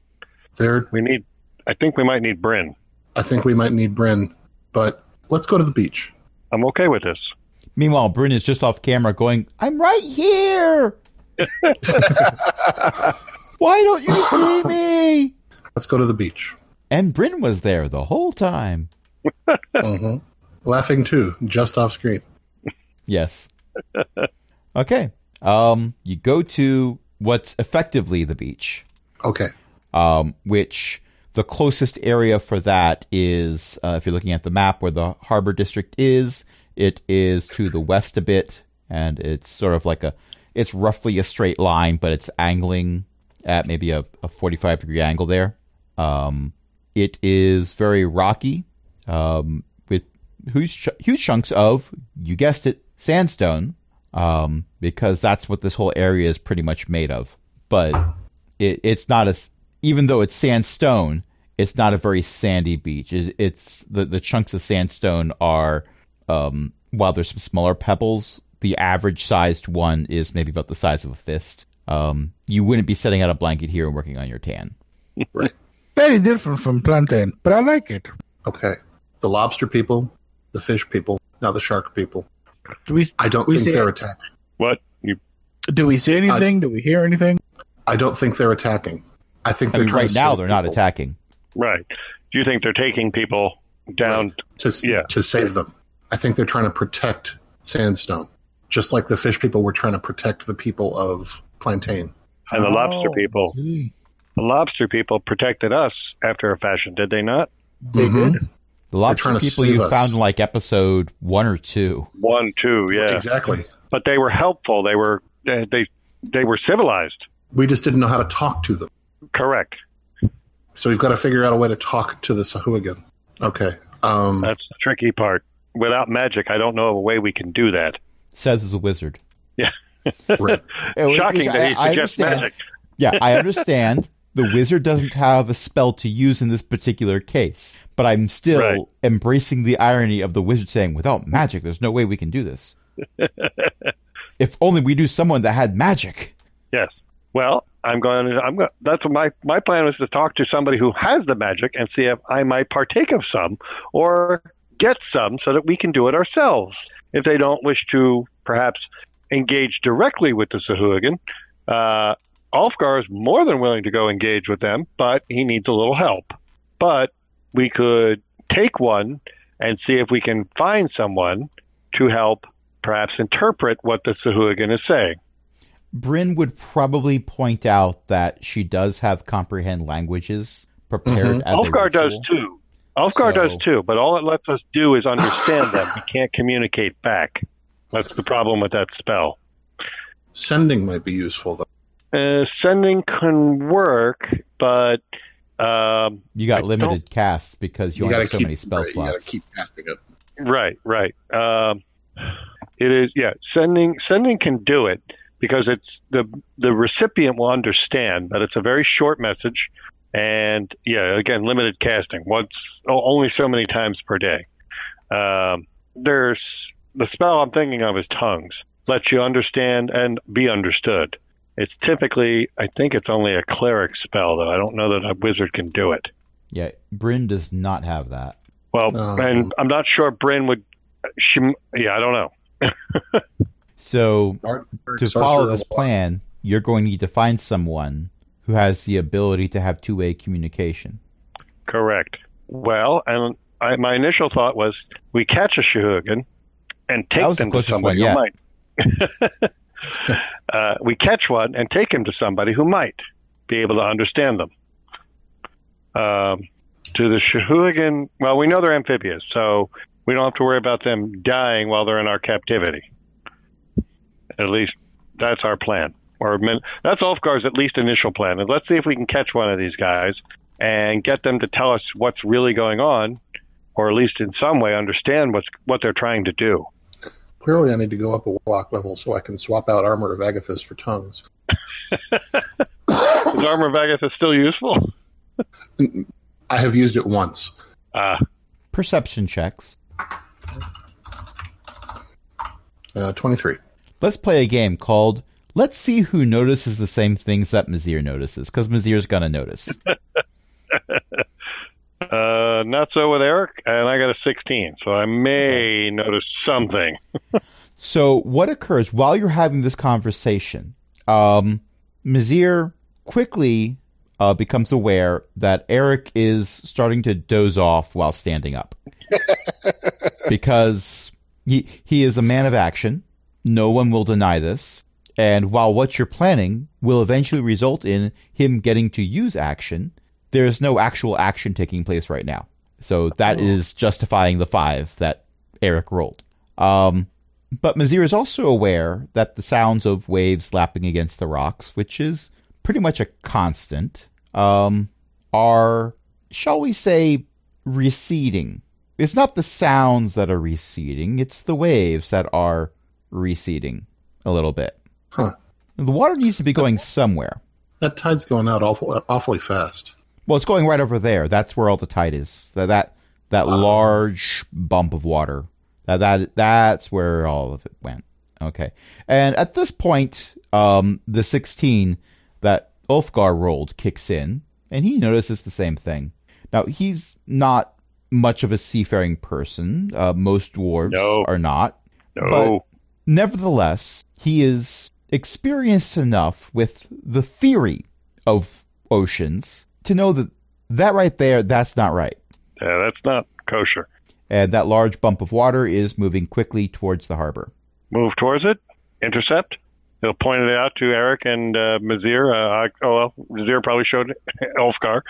I think we might need Bryn. I think we might need Bryn, but let's go to the beach. I'm okay with this. Meanwhile, Bryn is just off camera going, I'm right here! Why don't you see me? Let's go to the beach. And Bryn was there the whole time. Mm-hmm. Laughing too, just off screen. Yes. Okay. You go to what's effectively the beach. Okay. Which the closest area for that is, if you're looking at the map where the harbor district is, it is to the west a bit, and it's sort of like it's roughly a straight line, but it's angling at maybe a 45-degree angle there. It is very rocky, with huge chunks of, you guessed it, sandstone, because that's what this whole area is pretty much made of. But it's not even though it's sandstone, it's not a very sandy beach. It's the chunks of sandstone are, while there's some smaller pebbles, the average sized one is maybe about the size of a fist. You wouldn't be setting out a blanket here and working on your tan. Right. Very different from plantain, but I like it. Okay. The lobster people, the fish people, now the shark people. I don't we think see they're it? attacking. What? Do we see anything? Do we hear anything? I don't think they're attacking. I think I they're mean, trying right to now save they're not people. Right. attacking. Do you think they're taking people down? to Yeah. to save them. I think they're trying to protect Sandstone, just like the fish people were trying to protect the people of Plantain. And the lobster Oh, people. gee. The lobster people protected us after a fashion, did they not? They Mhm. did. The lobster trying to people save you us. found in like episode 1 or 2. 1, 2, yeah. Exactly. But they were helpful. They were civilized. We just didn't know how to talk to them. Correct. So we've got to figure out a way to talk to the Sahuagin. Okay. That's the tricky part. Without magic, I don't know of a way we can do that. Says as a wizard. Yeah. Right. Shocking that he I suggests understand. magic. Yeah, I understand. The wizard doesn't have a spell to use in this particular case, but I'm still Right. embracing the irony of the wizard saying, without magic, there's no way we can do this. If only we knew someone that had magic. Yes. Well, that's what my plan was, to talk to somebody who has the magic and see if I might partake of some or get some so that we can do it ourselves. If they don't wish to perhaps engage directly with the Sahuagin, Ulfgar is more than willing to go engage with them, but he needs a little help. But we could take one and see if we can find someone to help perhaps interpret what the Sahuagin is saying. Bryn would probably point out that she does have comprehend languages prepared as a Ulfgar does ritual. too. Ulfgar So- does too, but all it lets us do is understand them. We can't communicate back. That's the problem with that spell. Sending might be useful, though. Sending can work, but You got I limited casts because you only have so many spell right, you got slots. to keep casting it. right. It is, yeah. Sending can do it because it's the recipient will understand that it's a very short message, and yeah, again, limited casting. Only so many times per day. There's the spell I'm thinking of is tongues. Lets you understand and be understood. It's typically, I think it's only a cleric spell, though. I don't know that a wizard can do it. Yeah, Bryn does not have that. Well, and I'm not sure Bryn would. I don't know. So to follow Sorcerer this of Light. plan, you're going to need to find someone who has the ability to have two-way communication. Correct. Well, and my initial thought was we catch a Sahuagin and That take was the them to closest somebody one who yet. might. We catch one and take him to somebody who might be able to understand them. To the Sahuagin, well, we know they're amphibious, so we don't have to worry about them dying while they're in our captivity. At least that's our plan. That's Ulfgar's at least initial plan. And let's see if we can catch one of these guys and get them to tell us what's really going on, or at least in some way understand what they're trying to do. Clearly, I need to go up a warlock level so I can swap out Armor of Agathis for tongues. Is Armor of Agathis still useful? I have used it once. Perception checks. 23. Let's play a game called Let's See Who Notices the Same Things That Mazir Notices, because Mazir's going to notice. Not so with Eric, and I got a 16, so I may notice something. So what occurs while you're having this conversation? Mazir quickly becomes aware that Eric is starting to doze off while standing up. Because he is a man of action. No one will deny this. And while what you're planning will eventually result in him getting to use action, there is no actual action taking place right now. So that is justifying the 5 that Eric rolled. But Mazir is also aware that the sounds of waves lapping against the rocks, which is pretty much a constant, are, shall we say, receding. It's not the sounds that are receding, it's the waves that are receding a little bit. Huh. The water needs to be going somewhere. That tide's going out awfully fast. Well, it's going right over there. That's where all the tide is. That large bump of water. That's where all of it went. Okay. And at this point, the 16 that Ulfgar rolled kicks in, and he notices the same thing. Now, he's not much of a seafaring person. Most dwarves are not. No. But nevertheless, he is experienced enough with the theory of oceans to know that right there, that's not right. Yeah, that's not kosher. And that large bump of water is moving quickly towards the harbor. Move towards it. Intercept. He'll point it out to Eric and Mazir. Mazir probably showed Ulfgar.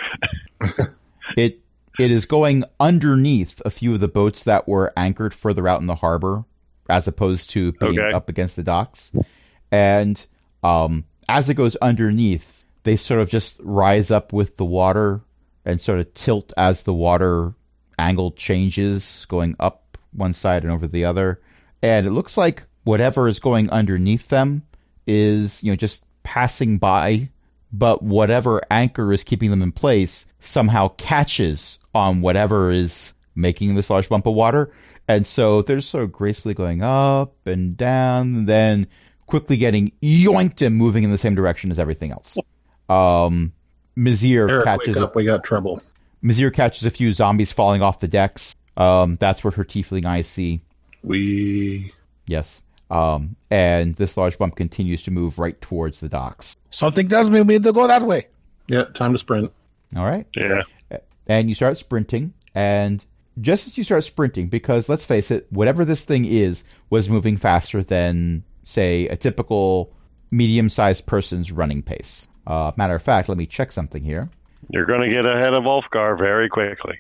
It is going underneath a few of the boats that were anchored further out in the harbor, as opposed to being up against the docks. And as it goes underneath, they sort of just rise up with the water and sort of tilt as the water angle changes, going up one side and over the other. And it looks like whatever is going underneath them is, just passing by, but whatever anchor is keeping them in place somehow catches on whatever is making this large bump of water. And so they're just sort of gracefully going up and down, and then quickly getting yoinked and moving in the same direction as everything else. Mazir Eric, catches wake up, we got trouble. Mazir catches a few zombies falling off the decks. That's where her tiefling eyes see. Yes. And this large bump continues to move right towards the docks. Something tells me we need to go that way. Yeah, time to sprint. All right. Yeah. And you start sprinting, and just as you start sprinting, because let's face it, whatever this thing is was moving faster than, say, a typical medium-sized person's running pace. Matter of fact, let me check something here. You're going to get ahead of Ulfgar very quickly.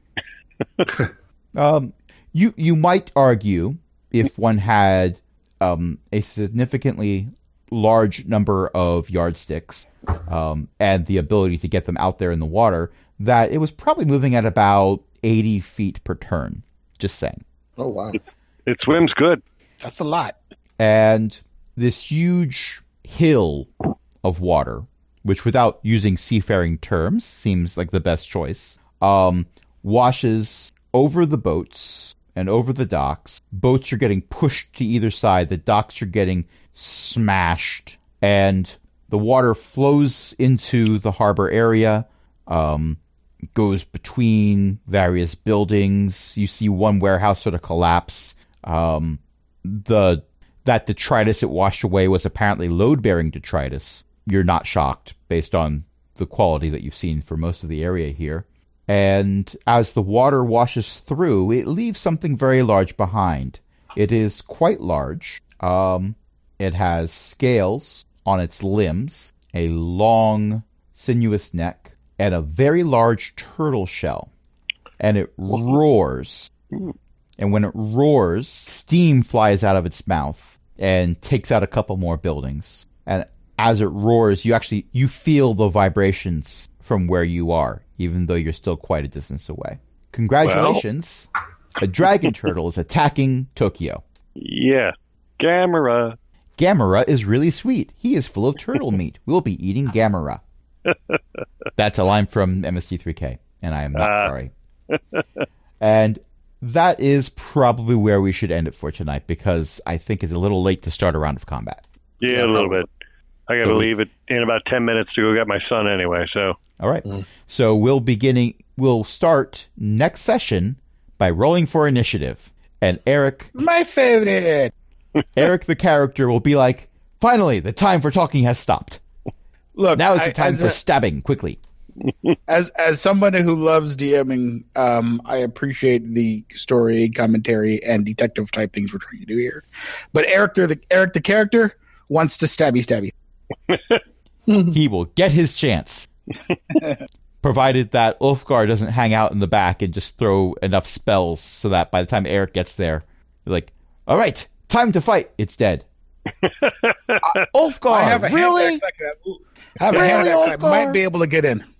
You might argue, if one had a significantly large number of yardsticks and the ability to get them out there in the water, that it was probably moving at about 80 feet per turn. Just saying. Oh, wow. It swims good. That's a lot. And this huge hill of water, which without using seafaring terms seems like the best choice, washes over the boats and over the docks. Boats are getting pushed to either side. The docks are getting smashed. And the water flows into the harbor area, goes between various buildings. You see one warehouse sort of collapse. That detritus it washed away was apparently load-bearing detritus. You're not shocked based on the quality that you've seen for most of the area here. And as the water washes through, it leaves something very large behind. It is quite large. It has scales on its limbs, a long, sinuous neck, and a very large turtle shell. And it roars. And when it roars, steam flies out of its mouth and takes out a couple more buildings. And as it roars, you feel the vibrations from where you are, even though you're still quite a distance away. Congratulations. A dragon turtle is attacking Tokyo. Yeah. Gamera. Gamera is really sweet. He is full of turtle meat. We'll be eating Gamera. That's a line from MST3K, and I am not sorry. And that is probably where we should end it for tonight, because I think it's a little late to start a round of combat. Yeah, a little bit. I got to leave it in about 10 minutes to go get my son anyway, so. All right. So we'll start next session by rolling for initiative. And Eric, my favorite. Eric the character will be like, finally, the time for talking has stopped. Look, now is the time for stabbing quickly. As somebody who loves DMing, I appreciate the story, commentary, and detective type things we're trying to do here. But Eric the character wants to stabby. He will get his chance, provided that Ulfgar doesn't hang out in the back and just throw enough spells so that by the time Eric gets there, you're like, all right, Time to fight. It's dead. Ulfgar, I have a really? I might be able to get in.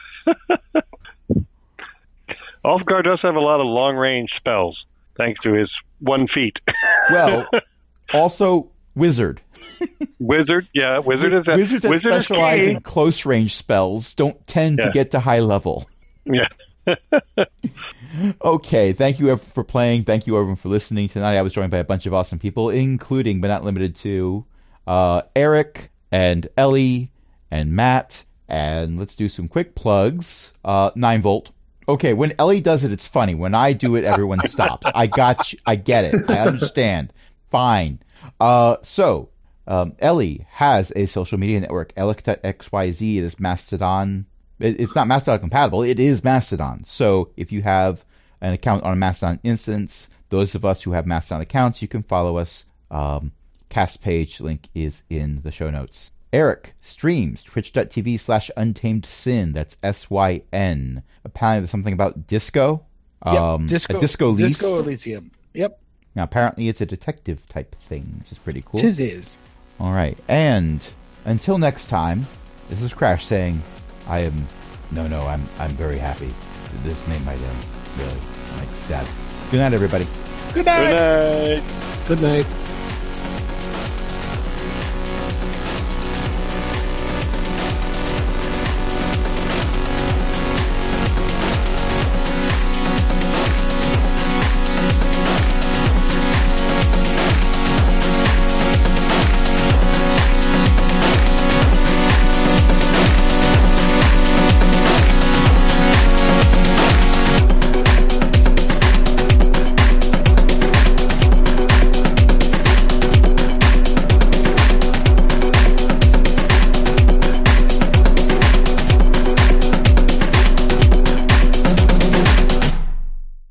Ulfgar does have a lot of long-range spells, thanks to his 1 feet. Well, also wizard. Wizard, yeah, wizard is that. Wizards that Wizard is specialize key. in close range spells don't tend to get to high level. Yeah. Okay, thank you everyone for playing. Thank you everyone for listening tonight. I was joined by a bunch of awesome people, including but not limited to Eric and Ellie and Matt. And let's do some quick plugs. 9 Volt. Okay, when Ellie does it, it's funny. When I do it, everyone stops. I got you. I get it. I understand. Fine. Ellie has a social media network, Ellic.xyz. It is Mastodon. It's not Mastodon compatible. It is Mastodon. So if you have an account on a Mastodon instance, those of us who have Mastodon accounts, you can follow us. Cast page link is in the show notes. Eric streams twitch.tv/untamedsin. That's SYN. Apparently there's something about disco. Yep, Disco Elysium. Yep. Now apparently it's a detective type thing, which is pretty cool. Tis is. All right. And until next time, this is Crash saying, I'm very happy. This made my day. Really. I'm ecstatic. Good night, everybody. Good night. Good night. Good night.